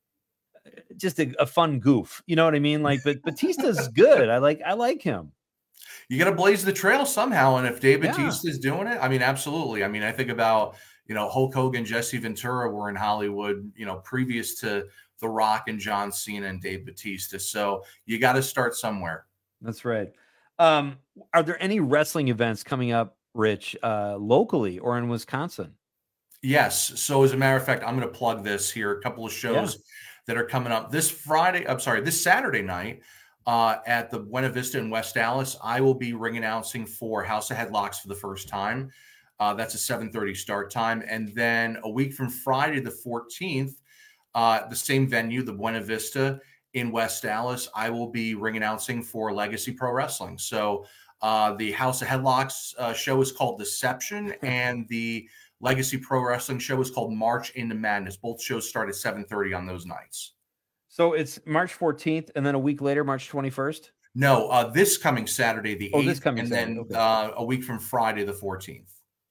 just a fun goof. You know what I mean? Like, but Batista's good. I like him. You got to blaze the trail somehow. And if Dave Batista is doing it, I mean, absolutely. I mean, I think about, Hulk Hogan, Jesse Ventura were in Hollywood, previous to The Rock and John Cena and Dave Batista. So you got to start somewhere. That's right. Are there any wrestling events coming up, Rich, locally or in Wisconsin? Yes. So as a matter of fact, I'm going to plug this here. A couple of shows that are coming up this Saturday night. At the Buena Vista in West Dallas, I will be ring announcing for House of Headlocks for the first time. That's a 7:30 start time. And then a week from Friday, the 14th, the same venue, the Buena Vista in West Dallas, I will be ring announcing for Legacy Pro Wrestling. So the House of Headlocks show is called Deception, and the Legacy Pro Wrestling show is called March into Madness. Both shows start at 7:30 on those nights. So it's March 14th, and then a week later, March 21st? No, this coming Saturday, the 8th, and Saturday. then a week from Friday, the 14th.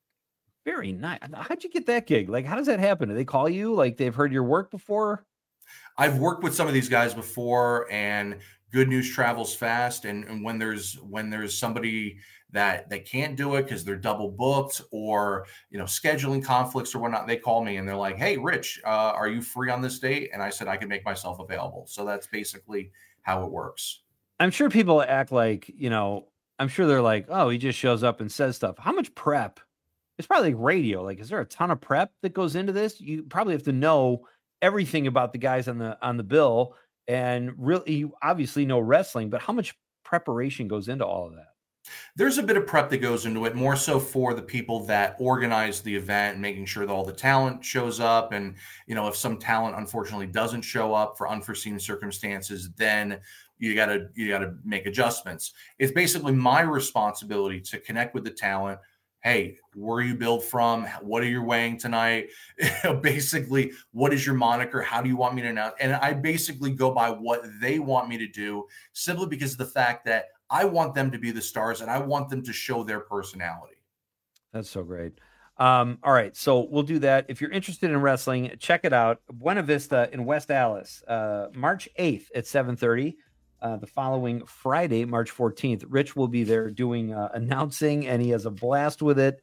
Very nice. How'd you get that gig? Like, how does that happen? Do they call you? Like, they've heard your work before? I've worked with some of these guys before, and good news travels fast. And when there's somebody that they can't do it because they're double booked or, scheduling conflicts or whatnot, they call me and they're like, "Hey, Rich, are you free on this date?" And I said, I can make myself available. So that's basically how it works. I'm sure people act like, I'm sure they're like, oh, he just shows up and says stuff. How much prep? It's probably like radio. Like, is there a ton of prep that goes into this? You probably have to know everything about the guys on the bill, and really, you obviously know wrestling, but how much preparation goes into all of that? There's a bit of prep that goes into it, more so for the people that organize the event and making sure that all the talent shows up. And, if some talent unfortunately doesn't show up for unforeseen circumstances, then you gotta make adjustments. It's basically my responsibility to connect with the talent. Hey, where are you billed from? What are you weighing tonight? Basically, what is your moniker? How do you want me to announce? And I basically go by what they want me to do, simply because of the fact that I want them to be the stars and I want them to show their personality. That's so great. All right. So we'll do that. If you're interested in wrestling, check it out. Buena Vista in West Dallas, March 8th at 7:30. The following Friday, March 14th, Rich will be there doing announcing, and he has a blast with it.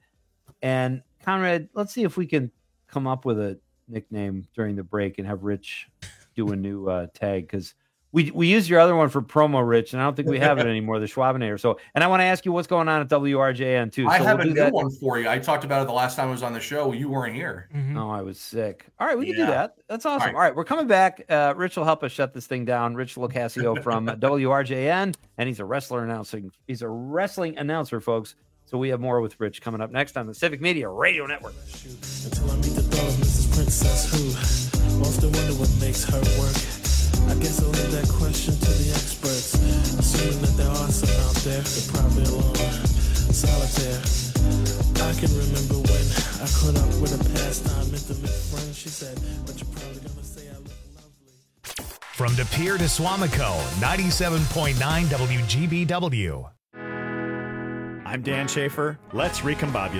And Conrad, let's see if we can come up with a nickname during the break and have Rich do a new tag, because we used your other one for promo, Rich, and I don't think we have it anymore, the Schwabinator. So, and I want to ask you what's going on at WRJN too. I have a new one for you. I talked about it the last time I was on the show. You weren't here. Mm-hmm. Oh, I was sick. All right, we can do that. That's awesome. All right, we're coming back. Rich will help us shut this thing down. Rich Locascio from WRJN, and he's a wrestling announcer, folks. So we have more with Rich coming up next on the Civic Media Radio Network. Until I meet the dog, Mrs. Princess, who often wonder what makes her work. I guess I'll leave that question to the experts. Assuming that there are some out there, they're probably alone, solitaire. I can remember when I caught up with a pastime intimate friend. She said, but you're probably gonna say I look lovely. From De Pere to Swamico, 97.9 WGBW. I'm Dan Schaefer. Let's recombobulate.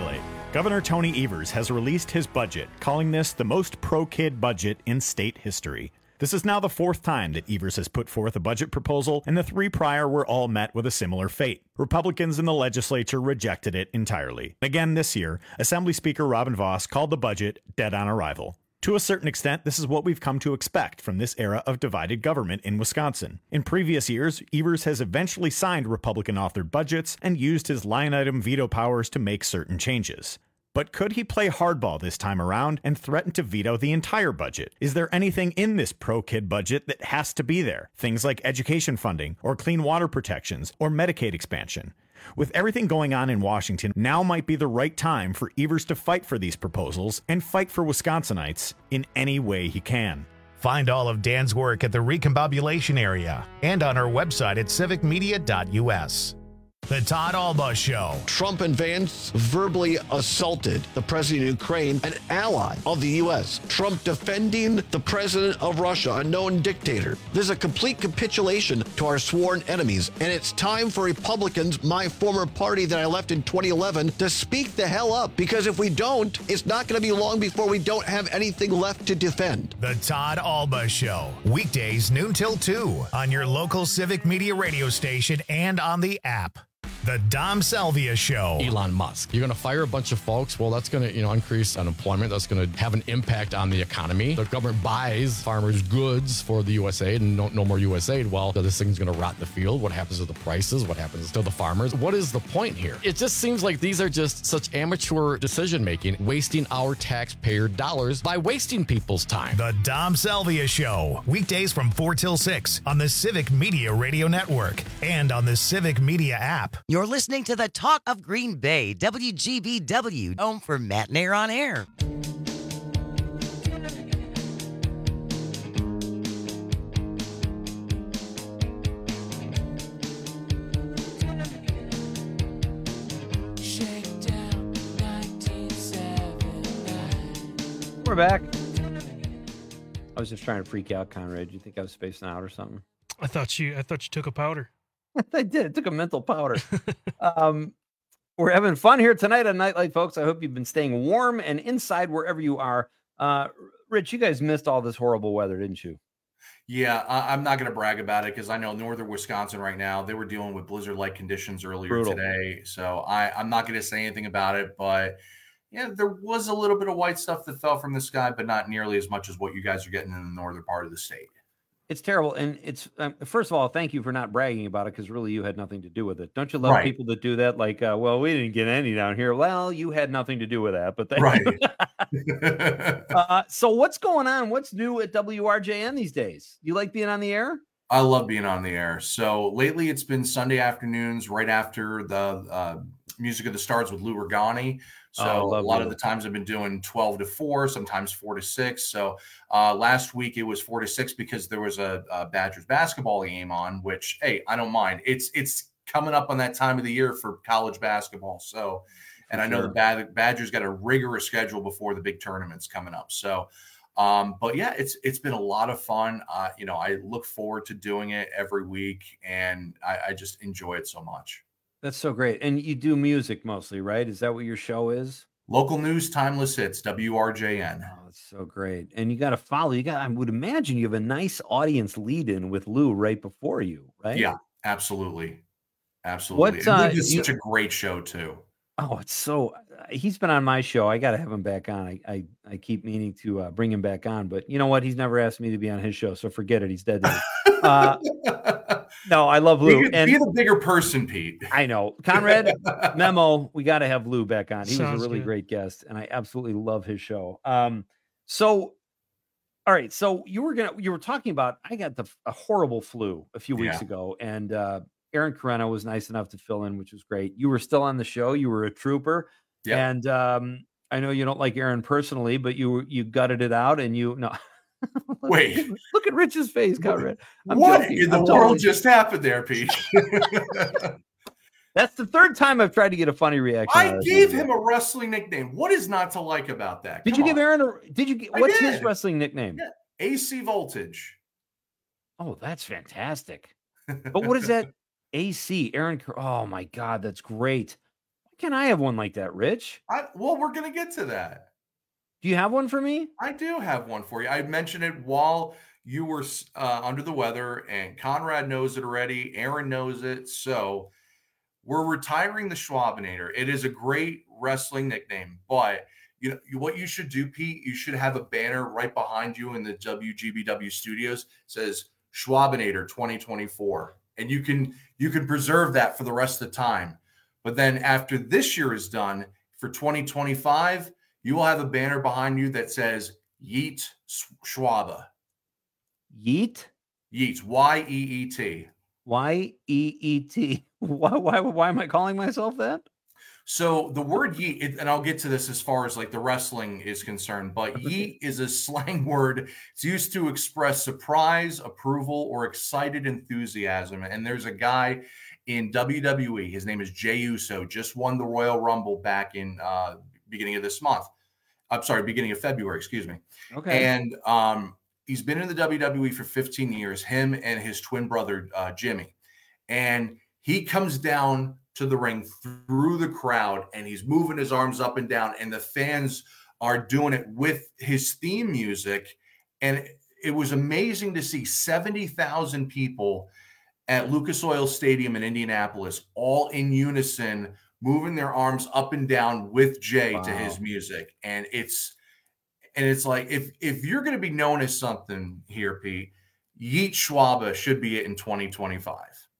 Governor Tony Evers has released his budget, calling this the most pro-kid budget in state history. This is now the fourth time that Evers has put forth a budget proposal, and the three prior were all met with a similar fate. Republicans in the legislature rejected it entirely. Again this year, Assembly Speaker Robin Vos called the budget dead on arrival. To a certain extent, this is what we've come to expect from this era of divided government in Wisconsin. In previous years, Evers has eventually signed Republican-authored budgets and used his line-item veto powers to make certain changes. But could he play hardball this time around and threaten to veto the entire budget? Is there anything in this pro-kid budget that has to be there? Things like education funding, or clean water protections, or Medicaid expansion. With everything going on in Washington, now might be the right time for Evers to fight for these proposals and fight for Wisconsinites in any way he can. Find all of Dan's work at the Recombobulation area and on our website at civicmedia.us. The Todd Alba Show. Trump and Vance verbally assaulted the president of Ukraine, an ally of the U.S. Trump defending the president of Russia, a known dictator. This is a complete capitulation to our sworn enemies, and it's time for Republicans, my former party that I left in 2011, to speak the hell up, because if we don't, it's not going to be long before we don't have anything left to defend. The Todd Alba Show. Weekdays noon till 2 on your local Civic Media radio station and on the app. The Dom Salvia Show. Elon Musk. You're going to fire a bunch of folks. Well, that's going to, increase unemployment. That's going to have an impact on the economy. The government buys farmers' goods for the USAID and no more USAID. Well, this thing's going to rot in the field. What happens to the prices? What happens to the farmers? What is the point here? It just seems like these are just such amateur decision-making, wasting our taxpayer dollars by wasting people's time. The Dom Salvia Show. Weekdays from 4 till 6 on the Civic Media Radio Network and on the Civic Media app. You're listening to the Talk of Green Bay, WGBW, home for Matt Nair on Air. We're back. I was just trying to freak out, Conrad. Do you think I was spacing out or something? I thought you took a powder. I did. It took a mental powder. We're having fun here tonight on Nightlight, folks. I hope you've been staying warm and inside wherever you are. Rich, you guys missed all this horrible weather, didn't you? Yeah, I'm not going to brag about it because I know northern Wisconsin right now, they were dealing with blizzard-like conditions earlier today. So I'm not going to say anything about it. But, yeah, there was a little bit of white stuff that fell from the sky, but not nearly as much as what you guys are getting in the northern part of the state. It's terrible. And it's, first of all, thank you for not bragging about it because really you had nothing to do with it. Don't you love people that do that? Like, well, we didn't get any down here. Well, you had nothing to do with that. But thank you. So what's going on? What's new at WRJN these days? You like being on the air? I love being on the air. So lately it's been Sunday afternoons right after the Music of the Stars with Lou Regani. So a lot of the times I've been doing 12 to 4, sometimes 4 to 6. So last week it was 4 to 6 because there was a Badgers basketball game on, which, hey, I don't mind. It's coming up on that time of the year for college basketball. So, and I know the Badgers got a rigorous schedule before the big tournaments coming up. So, but yeah, it's been a lot of fun. I look forward to doing it every week, and I just enjoy it so much. That's so great. And you do music mostly, right? Is that what your show is? Local news, timeless hits, WRJN. Oh, that's so great. And you got to follow. I would imagine you have a nice audience lead in with Lou right before you, right? Yeah, absolutely. Absolutely. It's such a great show too. Oh, it's so, he's been on my show. I got to have him back on. I keep meaning to bring him back on, but you know what? He's never asked me to be on his show. So forget it. He's dead. No, I love Lou. Be the bigger person, Pete. I know. Conrad, memo, we got to have Lou back on. He was a really great guest, and I absolutely love his show. So, all right. So you were talking about, I got a horrible flu a few weeks ago, and Aaron Carreno was nice enough to fill in, which was great. You were still on the show. You were a trooper. Yeah. And I know you don't like Aaron personally, but you gutted it out, and Wait, look at Rich's face, Conrad. What in the world just happened there, Pete? That's the third time I've tried to get a funny reaction. I gave him a wrestling nickname. What is not to like about that? Did you give Aaron what's his wrestling nickname? Yeah. AC Voltage. Oh, that's fantastic. But what is that? AC Aaron? Oh my God, that's great. can I have one like that, Rich? Well, we're going to get to that. Do you have one for me? I do have one for you. I mentioned it while you were under the weather, and Conrad knows it already. Aaron knows it. So we're retiring the Schwabinator. It is a great wrestling nickname, but what you should do, Pete, you should have a banner right behind you in the WGBW studios. It says Schwabinator 2024. And you can preserve that for the rest of the time. But then after this year is done, for 2025, you will have a banner behind you that says Yeet Schwaba. Yeet? Yeet. Y-E-E-T. Y-E-E-T. Why am I calling myself that? So the word yeet, and I'll get to this as far as like the wrestling is concerned, but yeet is a slang word. It's used to express surprise, approval, or excited enthusiasm. And there's a guy in WWE. His name is Jey Uso. Just won the Royal Rumble back in beginning of this month. I'm sorry, beginning of February, excuse me. Okay. And he's been in the WWE for 15 years, him and his twin brother, Jimmy. And he comes down to the ring through the crowd, and he's moving his arms up and down, and the fans are doing it with his theme music. And it was amazing to see 70,000 people at Lucas Oil Stadium in Indianapolis, all in unison, moving their arms up and down with Jay to his music. And it's like, if you're going to be known as something here, Pete, Yeet Schwaba should be it in 2025.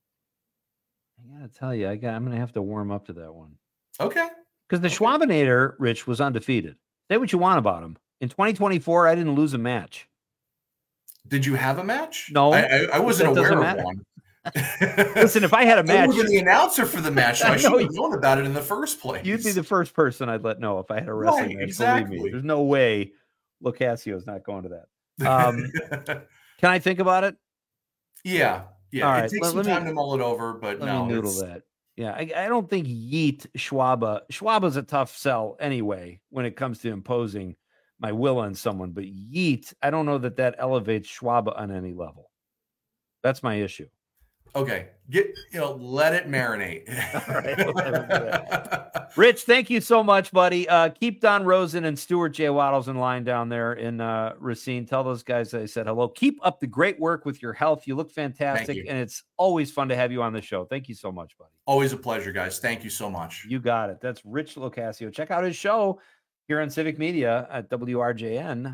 I got to tell you, I'm going to have to warm up to that one. Okay. Because the Schwabinator, Rich, was undefeated. Say what you want about him. In 2024, I didn't lose a match. Did you have a match? No. I wasn't aware of one. Listen, if I had a match, I would have been the announcer for the match, so I should have known about it in the first place. You'd be the first person I'd let know if I had a wrestling match. Exactly. Believe me, there's no way Locasio's not going to that. Can I think about it? Yeah. All right, it takes some time to mull it over, but let me noodle that. Yeah, I don't think Yeet Schwaba. Schwaba's a tough sell anyway when it comes to imposing my will on someone, but Yeet, I don't know that elevates Schwaba on any level. That's my issue. Okay, let it marinate. All right. Rich, thank you so much, buddy. Keep Don Rosen and Stuart J. Waddles in line down there in Racine. Tell those guys I said hello. Keep up the great work with your health. You look fantastic, and it's always fun to have you on the show. Thank you so much, buddy. Always a pleasure, guys. Thank you so much. You got it. That's Rich Locasio. Check out his show here on Civic Media at WRJN,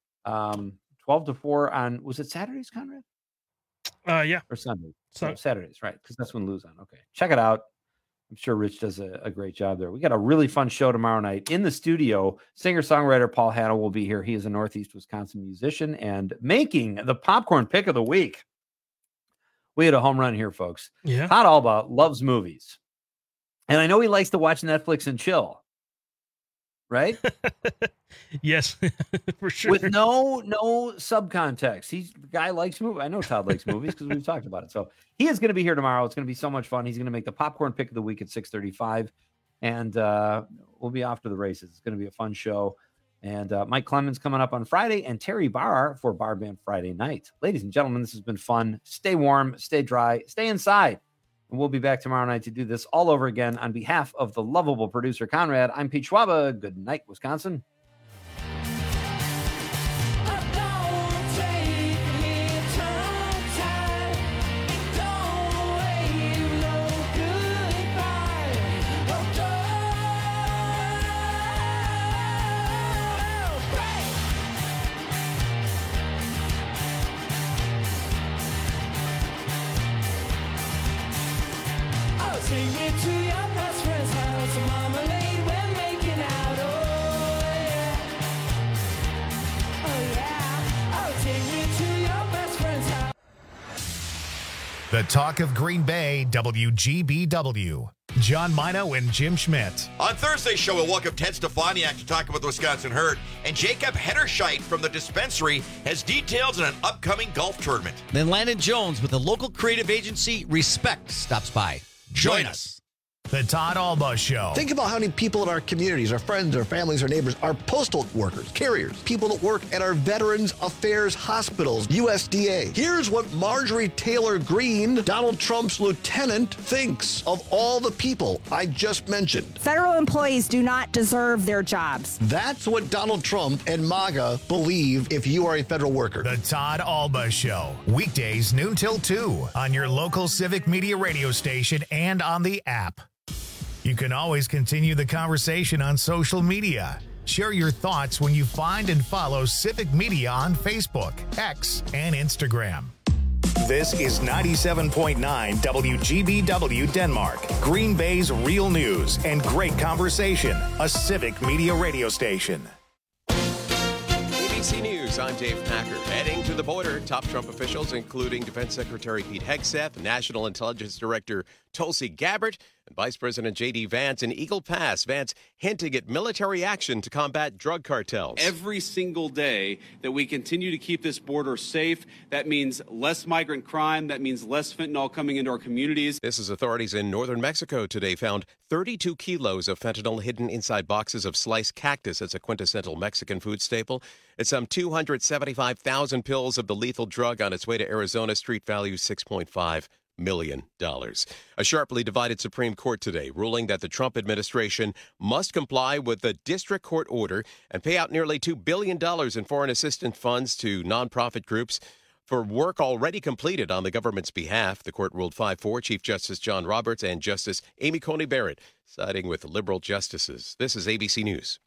12 to 4 on, was it Saturdays, Conrad? Yeah. Or Sunday. Saturdays, right? Because that's when Lou's on. Okay. Check it out. I'm sure Rich does a great job there. We got a really fun show tomorrow night in the studio. Singer-songwriter Paul Hanna will be here. He is a Northeast Wisconsin musician and making the popcorn pick of the week. We had a home run here, folks. Yeah. Todd Alba loves movies. And I know he likes to watch Netflix and chill. Right? Yes, for sure. With no subcontext. The guy likes movies. I know Todd likes movies because we've talked about it. So he is going to be here tomorrow. It's going to be so much fun. He's going to make the popcorn pick of the week at 6:35, and we'll be off to the races. It's going to be a fun show. And Mike Clemens coming up on Friday, and Terry Barr for Bar Band Friday night. Ladies and gentlemen, this has been fun. Stay warm, stay dry, stay inside. And we'll be back tomorrow night to do this all over again. On behalf of the lovable producer, Conrad, I'm Pete Schwaba. Good night, Wisconsin. Take me to your best friend's house, marmalade, we're making out, oh yeah. Oh yeah, oh take me to your best friend's house. The Talk of Green Bay, WGBW. John Mino and Jim Schmidt. On Thursday's show, we'll welcome Ted Stefaniak to talk about the Wisconsin Herd. And Jacob Hederscheit from the dispensary has details on an upcoming golf tournament. Then Landon Jones with the local creative agency Respect stops by. Join us. The Todd Alba Show. Think about how many people in our communities, our friends, our families, our neighbors, our postal workers, carriers, people that work at our Veterans Affairs hospitals, USDA. Here's what Marjorie Taylor Greene, Donald Trump's lieutenant, thinks of all the people I just mentioned. Federal employees do not deserve their jobs. That's what Donald Trump and MAGA believe if you are a federal worker. The Todd Alba Show. Weekdays noon till 2 on your local Civic Media radio station and on the app. You can always continue the conversation on social media. Share your thoughts when you find and follow Civic Media on Facebook, X, and Instagram. This is 97.9 WGBW Denmark, Green Bay's real news and great conversation, a Civic Media radio station. ABC News, I'm Dave Packer. Heading to the border, top Trump officials, including Defense Secretary Pete Hegseth, National Intelligence Director Tulsi Gabbard, and Vice President J.D. Vance in Eagle Pass. Vance hinting at military action to combat drug cartels. Every single day that we continue to keep this border safe, that means less migrant crime, that means less fentanyl coming into our communities. This is authorities in northern Mexico today found 32 kilos of fentanyl hidden inside boxes of sliced cactus. It's a quintessential Mexican food staple. It's some 275,000 pills of the lethal drug on its way to Arizona. Street value $6.5 million. A sharply divided Supreme Court today ruling that the Trump administration must comply with the district court order and pay out nearly $2 billion in foreign assistance funds to nonprofit groups for work already completed on the government's behalf. The court ruled 5-4. Chief Justice John Roberts and Justice Amy Coney Barrett siding with liberal justices. This is ABC News.